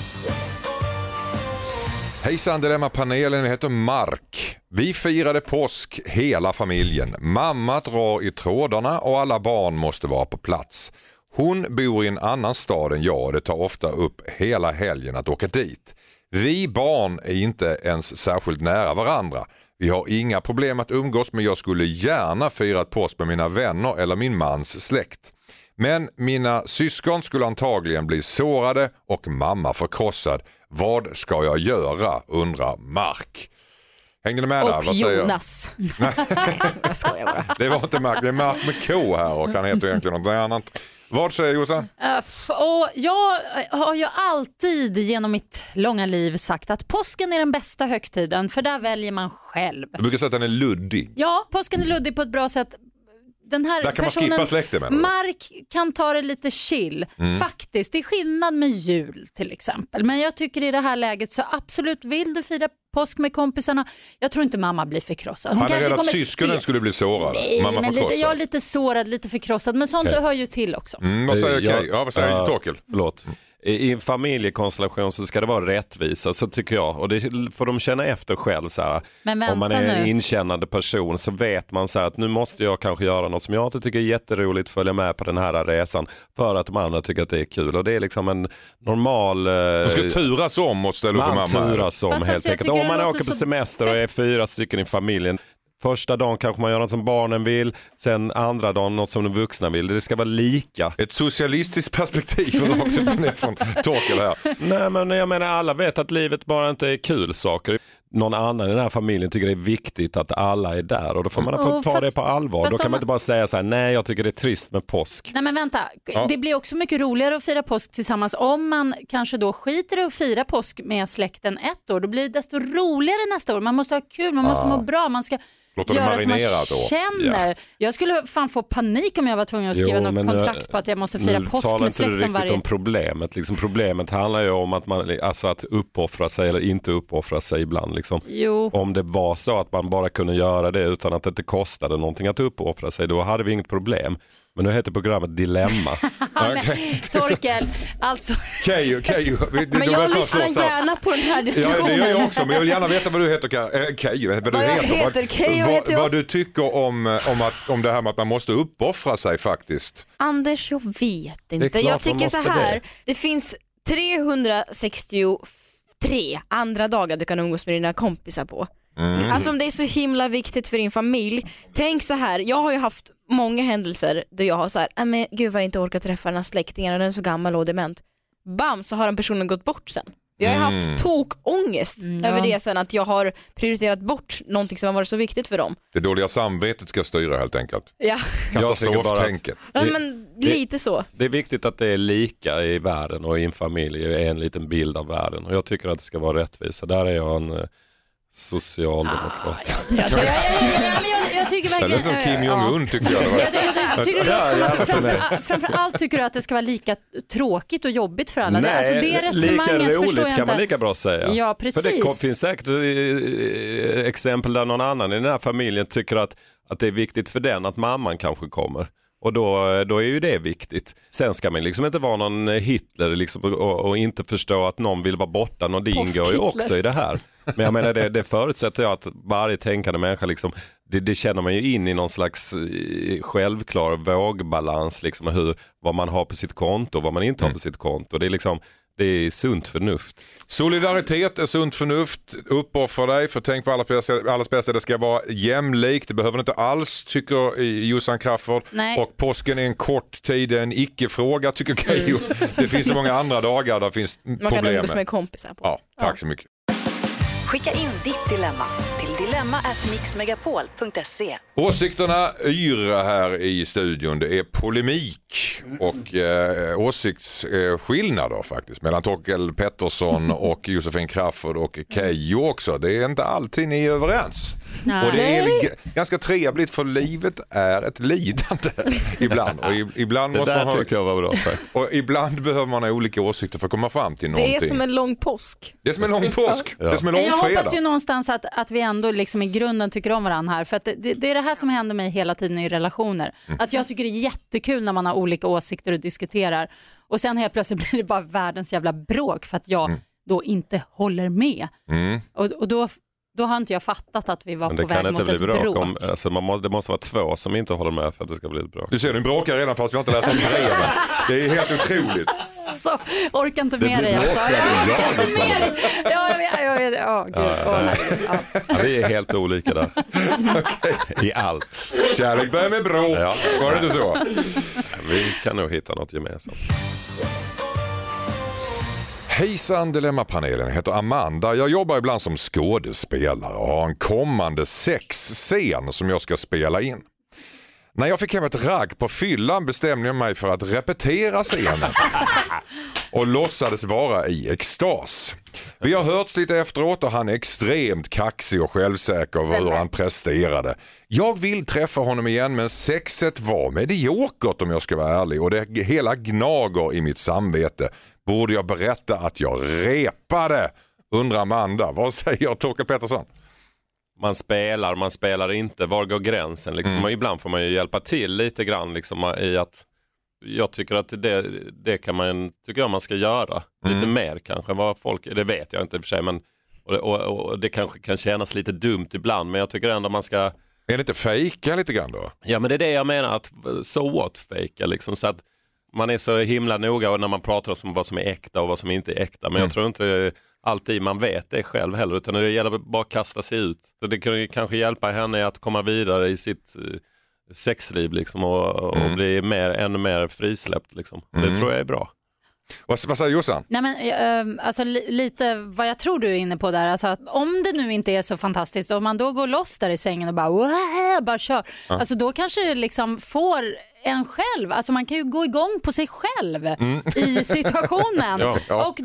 Hejsan Dilemma-panelen, jag heter Mark. Vi firade påsk hela familjen. Mamma drar i trådarna och alla barn måste vara på plats. Hon bor i en annan stad än jag och det tar ofta upp hela helgen att åka dit. Vi barn är inte ens särskilt nära varandra. Vi har inga problem att umgås men jag skulle gärna fira ett påsk med mina vänner eller min mans släkt. Men mina syskon skulle antagligen bli sårade och mamma förkrossad. Vad ska jag göra, undrar Mark. Hänger ni med där? Och Jonas. Nej, jag skojar bara. Det var inte Mark, det är Mark med K här och han heter egentligen något annat. Vad säger Jossan? Och jag har ju alltid genom mitt långa liv sagt att påsken är den bästa högtiden för där väljer man själv. Du brukar säga att den är luddig. Ja, påsken är luddig på ett bra sätt. Den här där kan personen, man skippa släkten med. Mark kan ta det lite chill. Faktiskt, det är skillnad med jul till exempel. Men jag tycker i det här läget så absolut vill du fira påsk med kompisarna. Jag tror inte mamma blir förkrossad. Han är rädd att syskonen skulle bli sårade. Nej, mamma men jag är lite sårad, lite förkrossad. Men sånt hör ju till också. Vad säger vad säger Torkel? Förlåt. I en familjekonstellation så ska det vara rättvisa, så tycker jag. Och det får de känna efter själv. Så här. Om man är en inkännande person så vet man så här att nu måste jag kanske göra något som jag inte tycker är jätteroligt, följa med på den här resan för att de andra tycker att det är kul. Och det är liksom en normal... Man ska turas om och ställa upp för mamma. Man turas om helt enkelt. Om man åker på semester och är 4 stycken i familjen. Första dagen kanske man gör något som barnen vill, sen andra dagen något som de vuxna vill. Det ska vara lika. Ett socialistiskt perspektiv från Torkel här. Nej, men jag menar alla vet att livet bara inte är kul saker. Någon annan i den här familjen tycker det är viktigt att alla är där och då får man ta det på allvar. Då kan man inte bara säga så här: nej jag tycker det är trist med påsk. Nej men vänta, det blir också mycket roligare att fira påsk tillsammans om man kanske då skiter i att fira påsk med släkten ett år. Då blir det desto roligare nästa år. Man måste ha kul, man måste må bra, man ska göra som man känner. Ja. Jag skulle fan få panik om jag var tvungen att skriva något kontrakt på att jag måste fira påsk med släkten varje... om problemet. Liksom, problemet handlar ju om att man, alltså att uppoffra sig eller inte uppoffra sig ibland. Liksom. Om det var så att man bara kunde göra det utan att det inte kostade någonting att uppoffra sig, då hade vi inget problem. Men nu heter programmet Dilemma. Torkel, alltså. Keyyo. Men jag lyssnar gärna på den här diskussionen. Ja, det gör jag också, men jag vill gärna veta vad du heter, Keyyo. Vad du tycker om det här med att man måste uppoffra sig faktiskt. Anders, jag vet inte. Jag tycker så här, det finns 363 andra dagar du kan umgås med dina kompisar på. Alltså om det är så himla viktigt för din familj, tänk så här, jag har ju haft många händelser där jag har så här, men gud vad jag inte orkar träffa den här släktingen och den är så gammal och dement. Bam, så har den personen gått bort sen. Jag har haft tokångest över det sen, att jag har prioriterat bort någonting som har varit så viktigt för dem. Det dåliga samvetet ska styra helt enkelt. Ja. Katastroftänket. Men lite så. Det är viktigt att det är lika i världen och i en familj är en liten bild av världen. Och jag tycker att det ska vara rättvisa. Där är jag en socialdemokrat. Jag tycker verkligen... Det är som Kim Jong-Un tycker jag. Framförallt tycker du att det ska vara lika tråkigt och jobbigt för alla. Nej, alltså det resonemanget lika roligt förstår jag kan inte. Man lika bra säga. Ja, precis. För det finns säkert exempel där någon annan i den här familjen tycker att det är viktigt för den att mamman kanske kommer. Och då är ju det viktigt. Sen ska man liksom inte vara någon Hitler liksom, och inte förstå att någon vill vara borta. Och det ingår ju också i det här. Men jag menar det förutsätter jag att varje tänkande människa liksom, det känner man ju in i någon slags självklar vågbalans liksom, vad man har på sitt konto och vad man inte har på sitt konto. Det är liksom, det är sunt förnuft. Solidaritet är sunt förnuft. Uppoffra dig, för tänk på allas bästa. Det ska vara jämlikt. Det behöver inte alls, tycker Jossan Crafoord. Nej. Och påsken är en kort tid, en icke-fråga, tycker Keyyo. Det finns så många andra dagar där finns problem. Man kan umgås med kompisar på. Ja, tack så mycket. Skicka in ditt dilemma till dilemma@mixmegapol.se. Åsikterna yra här i studion. Det är polemik och åsiktsskillnader faktiskt mellan Torkel Pettersson och Josefin Crafoord och Keyyo också. Det är inte alltid ni är överens. Nej. Och det är ganska trevligt, för livet är ett lidande ibland. Och ibland måste man ha... tyckte jag var bra sagt. Och ibland behöver man ha olika åsikter för att komma fram till någonting. Det är som en lång påsk. Det är som en lång påsk. Det är som en lång Jag fredag. hoppas ju någonstans att vi ändå liksom i grunden tycker om varandra här. För att det är det här som händer mig hela tiden i relationer. Att jag tycker det är jättekul när man har olika åsikter och diskuterar. Och sen helt plötsligt blir det bara världens jävla bråk för att jag då inte håller med. Och då har inte jag fattat att vi var på väg mot ett bråk. Alltså det måste vara två som inte håller med för att det ska bli ett bråk. Du ser, den bråkar redan fast vi har inte läst om grejen. Det är helt otroligt. Så orkar inte med dig alltså. Jag orkar inte med dig. Vi är helt olika där. Okay. I allt. Kärlek börjar med bråk. Ja. Var det inte så? Vi kan nog hitta något gemensamt. Hejsan Dilemmapanelen, jag heter Amanda. Jag jobbar ibland som skådespelare och har en kommande sexscen som jag ska spela in. När jag fick hem ett ragg på fyllan bestämde jag mig för att repetera scenen och låtsades vara i extas. Vi har hörts lite efteråt och han är extremt kaxig och självsäker över hur han presterade. Jag vill träffa honom igen, men sexet var mediokert om jag ska vara ärlig, och det hela gnager i mitt samvete. Borde jag berätta att jag repade? Undrar Amanda. Vad säger Torkel Pettersson? Man spelar inte. Var går gränsen? Liksom? Och ibland får man ju hjälpa till lite grann liksom, i att jag tycker att det kan tycker jag man ska göra. Lite mer kanske än vad folk, det vet jag inte i och för sig, men och det kanske kan kännas lite dumt ibland, men jag tycker ändå man ska... Är det inte fejka lite grann då? Ja, men det är det jag menar, att so what fejka liksom, så att man är så himla noga när man pratar om vad som är äkta och vad som inte är äkta, men jag tror inte alltid man vet det själv heller, utan det gäller bara att kasta sig ut. Så det kan kanske hjälpa henne att komma vidare i sitt sexliv liksom, och bli ännu mer frisläppt liksom. Det tror jag är bra. Vad säger Jossan? Nej, men, alltså, lite vad jag tror du är inne på där. Alltså, att om det nu inte är så fantastiskt, om man då går loss där i sängen och bara kör. Alltså, då kanske det liksom får en själv. Alltså, man kan ju gå igång på sig själv i situationen. Ja. Och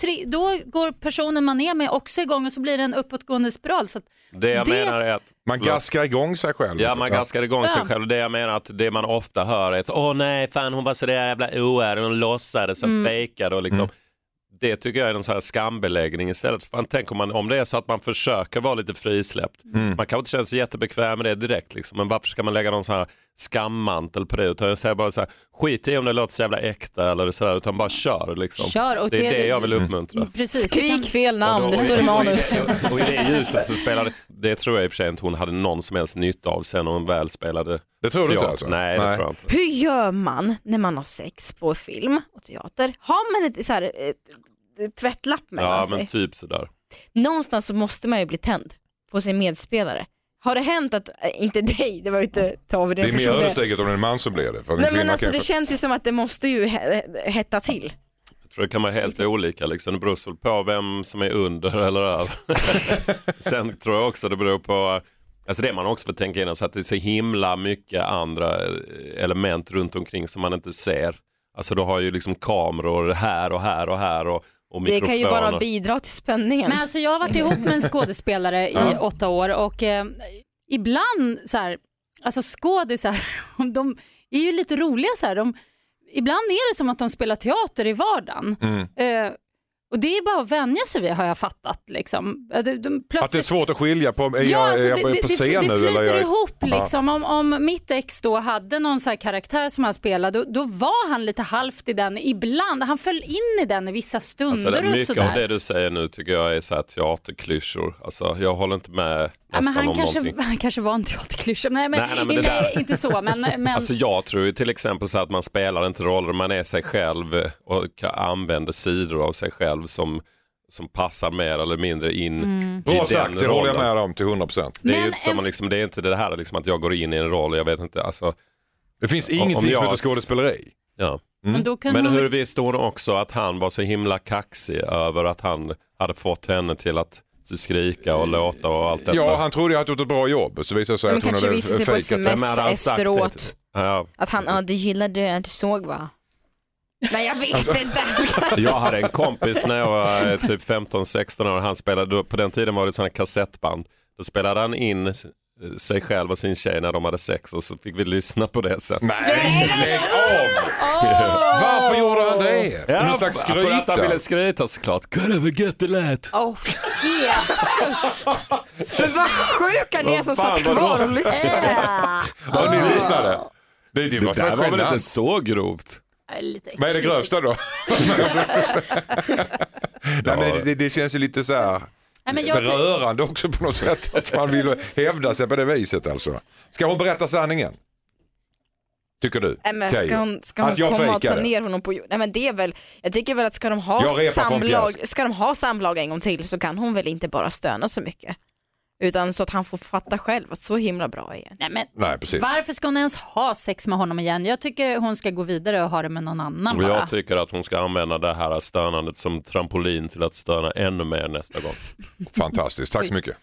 då går personen man är med också igång och så blir det en uppåtgående spiral. Så det jag menar är att... Man gaskar igång sig själv. Ja, man gaskar igång sig själv. Det jag menar att det man ofta hör är att nej, fan hon var så där jävla oärlig, hon låtsades och fejkade och liksom. Det tycker jag är en sån här skambeläggning istället. Tänk om det är så att man försöker vara lite frisläppt. Man kanske inte känner sig jättebekväm med det direkt liksom. Men varför ska man lägga någon sån här skammantel på det? Utan jag säger bara så här, skit i om det låter så jävla äkta eller så där, utan bara kör liksom. Kör, och det är det jag vill uppmuntra. Precis. Skrik fel namn, det står i manus. Och i det ljuset så spelade, det tror jag i och för sig inte hon hade någon som helst nytta av sen när hon väl spelade. Det tror du inte alltså? Nej, det tror jag inte. Hur gör man när man har sex på film och teater? Har man ett tvättlapp mellan sig? Ja, men typ sådär. Någonstans så måste man ju bli tänd på sin medspelare. Har det hänt att, inte dig, det var ju inte Tove. Det är mer ödesdigert om det är en man som blir det. För nej, men alltså, det känns ju som att det måste ju hetta till. Jag tror det kan vara helt olika liksom. Det beror på vem som är under eller över. Sen tror jag också det beror på, alltså det man också får tänka innan, så att det är så himla mycket andra element runt omkring som man inte ser. Alltså då har ju liksom kameror här och här och här och mikrofoner. Det kan ju bara bidra till spänningen. Men alltså jag har varit ihop med en skådespelare i 8 år och ibland så här, alltså skådisar, de är ju lite roliga så här. Ibland är det som att de spelar teater i vardagen. Och det är bara att vänja sig vid, har jag fattat. Liksom. Plötsligt... Att det är svårt att skilja på, på scen nu? Det flyter ihop liksom. Om mitt ex då hade någon så här karaktär som han spelade, då var han lite halvt i den ibland. Han föll in i den i vissa stunder och mycket sådär. Av det du säger nu tycker jag är så här teaterklyschor. Alltså, jag håller inte med nästan om någonting. Han kanske var en teaterklyscha. Nej, inte så. Men... Alltså, jag tror ju till exempel så att man spelar inte roller, man är sig själv och använder sidor av sig själv som passar mer eller mindre in i Bra den sagt, det håller jag med om till 100%. Det är ju som liksom, det är inte det här liksom att jag går in i en roll, jag vet inte, alltså, det finns ingenting som heter skådespeleri. Ja. Men hur visste hon också att han var så himla kaxig över att han hade fått henne till att skrika och låta och allt detta? Ja, han trodde jag hade gjort ett bra jobb, så visade sig att hon hade fejkat. På sms efteråt. Ja. Att han, du gillade att du såg, va? Nej, jag vet inte. Jag hade en kompis när jag var typ 15-16 år. Han spelade, på den tiden var det sådana kassettband. Då spelade han in sig själv och sin tjej när de hade sex, och så fick vi lyssna på det sen. Nej, lägg av! Varför gjorde han det? Ja, någon slags skryta? För att han ville skryta såklart. Could have get the lad. Jesus. Men vad sjuka ni är som satt kvar och lyssnade. Vad ni lyssnade? Det där var väl inte så grovt? Vad är det grövsta då? Nej, men det känns ju lite så här berörande också på något sätt. Att man vill hävda sig på det viset alltså. Ska hon berätta sanningen? Tycker du? Men ska hon komma och ta ner honom på jord? Nej, men det är väl, jag tycker väl att ska de ha samlag en gång till, så kan hon väl inte bara stöna så mycket. Utan så att han får fatta själv att så himla bra är. Nej, precis. Varför ska hon ens ha sex med honom igen? Jag tycker hon ska gå vidare och ha det med någon annan. Och jag tycker att hon ska använda det här stönandet som trampolin till att stöna ännu mer nästa gång. Fantastiskt, tack så mycket.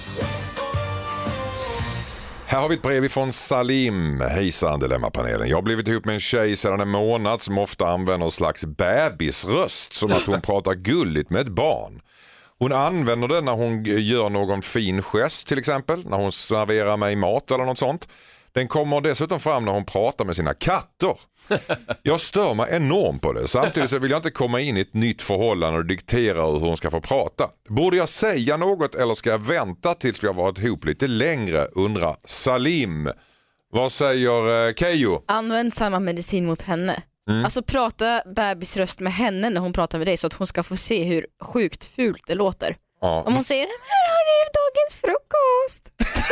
Här har vi ett brev från Salim. Hejsan Dilemmapanelen. Jag har blivit ihop med en tjej sedan en månad som ofta använder en slags bebisröst, som att hon pratar gulligt med ett barn. Hon använder det när hon gör någon fin gest, till exempel när hon serverar mig mat eller något sånt. Den kommer dessutom fram när hon pratar med sina katter. Jag stör mig enormt på det. Samtidigt så vill jag inte komma in i ett nytt förhållande och diktera hur hon ska få prata. Borde jag säga något eller ska jag vänta tills vi har varit ihop lite längre, undrar Salim. Vad säger Keyyo? Använd samma medicin mot henne. Alltså prata bebisröst med henne när hon pratar med dig, så att hon ska få se hur sjukt fult det låter. Ja. Om hon säger, här har du dagens frukost.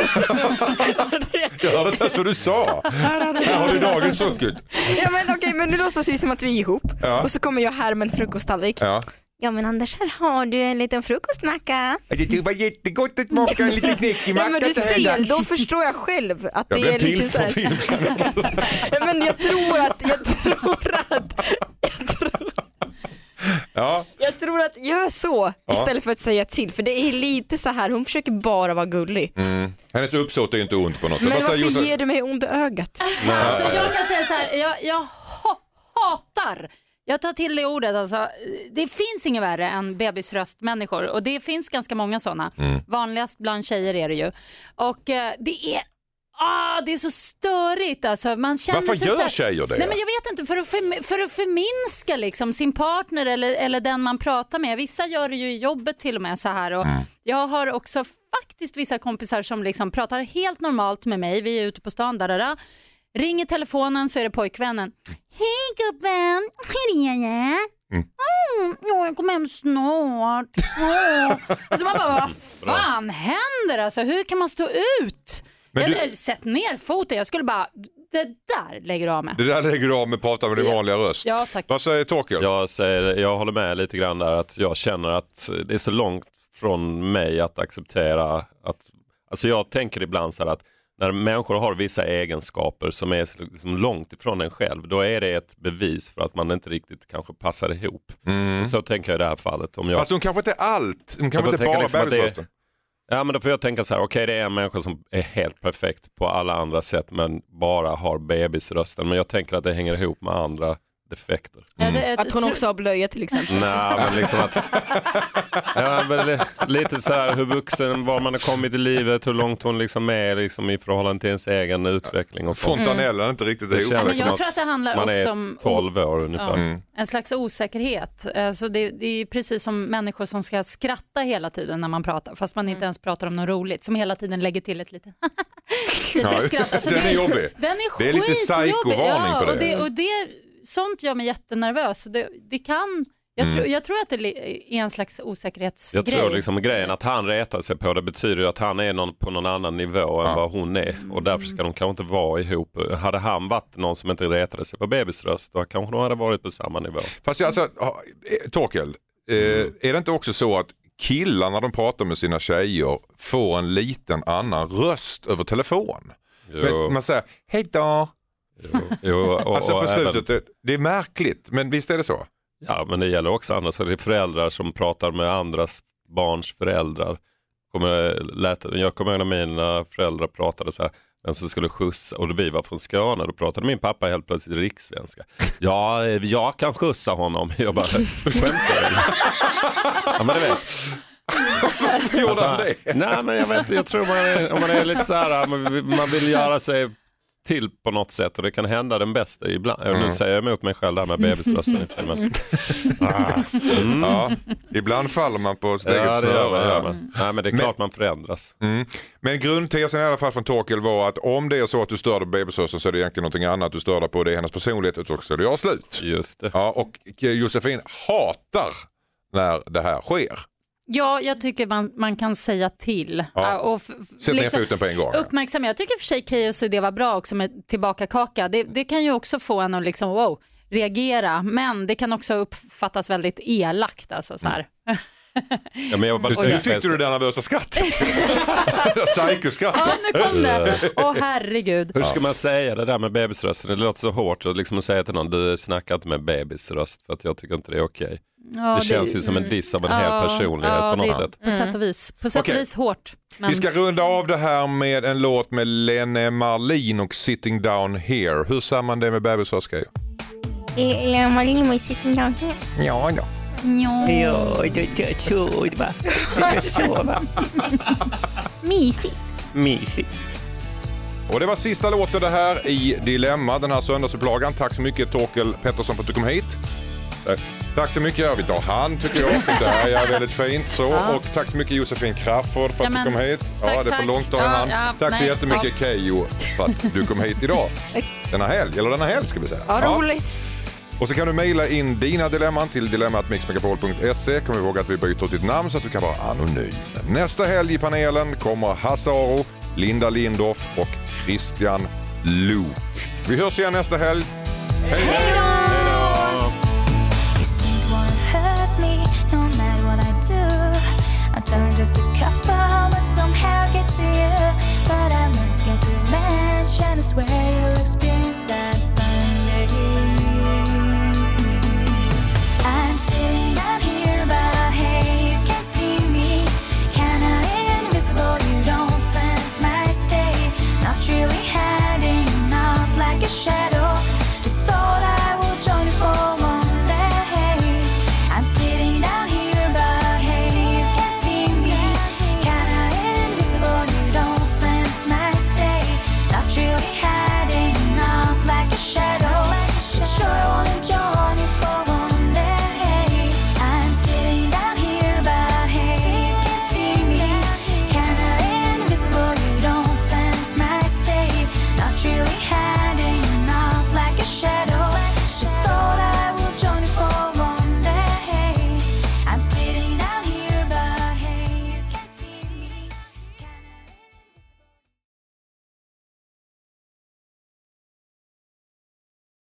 Jag hörde inte ens vad du sa. Här har du dagens frukost. Ja, men okej, men nu låtsas vi som att vi är ihop. Ja. Och så kommer jag här med en frukosttallrik. Ja, men Anders, här har du en liten frukostmacka. Det var jättegott att smaka en liten knäckig macka. Ja, men du ser, då förstår jag själv att det är lite så här. Ja, men jag tror att jag tror att gör så istället för att säga till, för det är lite så här, hon försöker bara vara gullig. Hennes uppsåt är inte ont på något sätt. Men varför ger du mig ont i ögat? Alltså, jag kan säga så här, jag hatar, jag tar till det ordet, alltså, det finns inget värre än bebisröstmänniskor, och det finns ganska många sådana. Vanligast bland tjejer är det ju. Och det är så störigt alltså. Man känner varför sig gör tjejer det? Nej, men jag vet inte, för att förminska liksom sin partner eller den man pratar med. Vissa gör det ju i jobbet till och med så här. Och jag har också faktiskt vissa kompisar som liksom pratar helt normalt med mig. Vi är ute på stan, ringer telefonen, så är det pojkvännen. Hej gubben, hej det? Jag kommer hem snart. Alltså man bara, vad fan händer? Alltså, hur kan man stå ut? Sätt ner foten, jag skulle bara, det där lägger du av med. Det där lägger du av med, prata med din vanliga röst. Ja, tack. Vad säger Torkel? Jag håller med lite grann där, att jag känner att det är så långt från mig att acceptera att, alltså jag tänker ibland så här att när människor har vissa egenskaper som är liksom långt ifrån en själv, då är det ett bevis för att man inte riktigt kanske passar ihop. Så tänker jag i det här fallet. Fast hon kanske inte är allt, hon kanske inte bara liksom bebisrösten. Ja, men då får jag tänka så här, okej, det är en människa som är helt perfekt på alla andra sätt men bara har bebisrösten. Men jag tänker att det hänger ihop med andra defekter. Att hon också har blöja till exempel. Nej, men liksom att lite så här hur vuxen, var man har kommit i livet, hur långt hon liksom är liksom i förhållande till ens egen utveckling och sånt. Fontanellen är inte riktigt ihop. Men jag tror att det handlar också om 12 år ungefär. En slags osäkerhet. Alltså det är precis som människor som ska skratta hela tiden när man pratar, fast man inte ens pratar om något roligt, som hela tiden lägger till ett litet skratt. Alltså den är jobbig. Den är skitjobbig. Det är lite psykovarning på det. Och det sånt gör mig jättenervös. Det kan... Jag tror att det är en slags osäkerhetsgrej. Jag tror liksom grejen att han retar sig på det betyder att han är på någon annan nivå än vad hon är. Och därför ska de kanske inte vara ihop. Hade han varit någon som inte retade sig på bebisröst, då kanske de hade varit på samma nivå. Fast alltså, Torkel, är det inte också så att killar när de pratar med sina tjejer får en liten annan röst över telefon? Man säger, hej då. Jo, alltså på slutet, det är märkligt, men visst är det så? Ja, men det gäller också andra. Så det är föräldrar som pratar med andras barns föräldrar. Jag kommer ihåg när mina föräldrar pratade så här, vem som skulle skjutsa, och vi var från Skåne, då pratade min pappa helt plötsligt rikssvenska. Ja, jag kan skjutsa honom. Jag bara, skämtar. Ja, men det vet. Gjorde han det? Nej, men jag vet, jag tror om man är lite så här, man vill göra sig till på något sätt, och det kan hända den bästa ibland. Nu säger jag emot mig själv där med bebisrösten. Ja, ibland faller man på sitt eget snöre. Nej, men det är klart man förändras. Men grundtesen i alla fall från Torkel var att om det är så att du stör på bebisrösten, så är det egentligen någonting annat du stör på. Det är hennes personlighet, och så är det jag slut. Just det. Ja, och Josefin hatar när det här sker. Ja, jag tycker man kan säga till. Ja. Och sätt ner foten på en gång. Uppmärksam. Jag tycker för sig Keyos idé var bra också med tillbaka kaka. Det kan ju också få en att liksom, reagera. Men det kan också uppfattas väldigt elakt. Alltså, så här. Ja, men hur fick du det där nervösa skrattet? Psykoskrattet. Ja, nu kom det. Herregud. Hur ska man säga det där med bebisrösten? Det låter så hårt att liksom säga till någon, du snackar inte med bebisröst, för att jag tycker inte det är okej. Ja, det känns ju som en diss av en hel personlighet på något sätt. På sätt och vis. På sätt och vis hårt. Men... Vi ska runda av det här med en låt med Lene Marlin och Sitting Down Here. Hur säger man det med bebisröst? Lene Marlin med Sitting Down Here? Ja då. Ja, det är så va. Det är så va. Mysigt. Och det var sista låten det här i Dilemma, den här söndagsupplagan. Tack så mycket Torkel Pettersson för att du kom hit. Tack så mycket. Vi tar hand tycker jag. Det här är väldigt fint så. Och tack så mycket Josefin Crafoord för att du kom hit. Tack, det är för långt att ta hand. Tack så jättemycket Keyyo för att du kom hit idag. Denna helg ska vi säga. Ja, roligt. Och så kan du mejla in dina dilemman till dilemma@mixmegapol.se. Kom ihåg att vi byter ut ditt namn så att du kan vara anonym. Nästa helg i panelen kommer Hasse Aro, Linda Lindorff och Christian Luuk. Vi hörs igen nästa helg. Hej då! Just a cup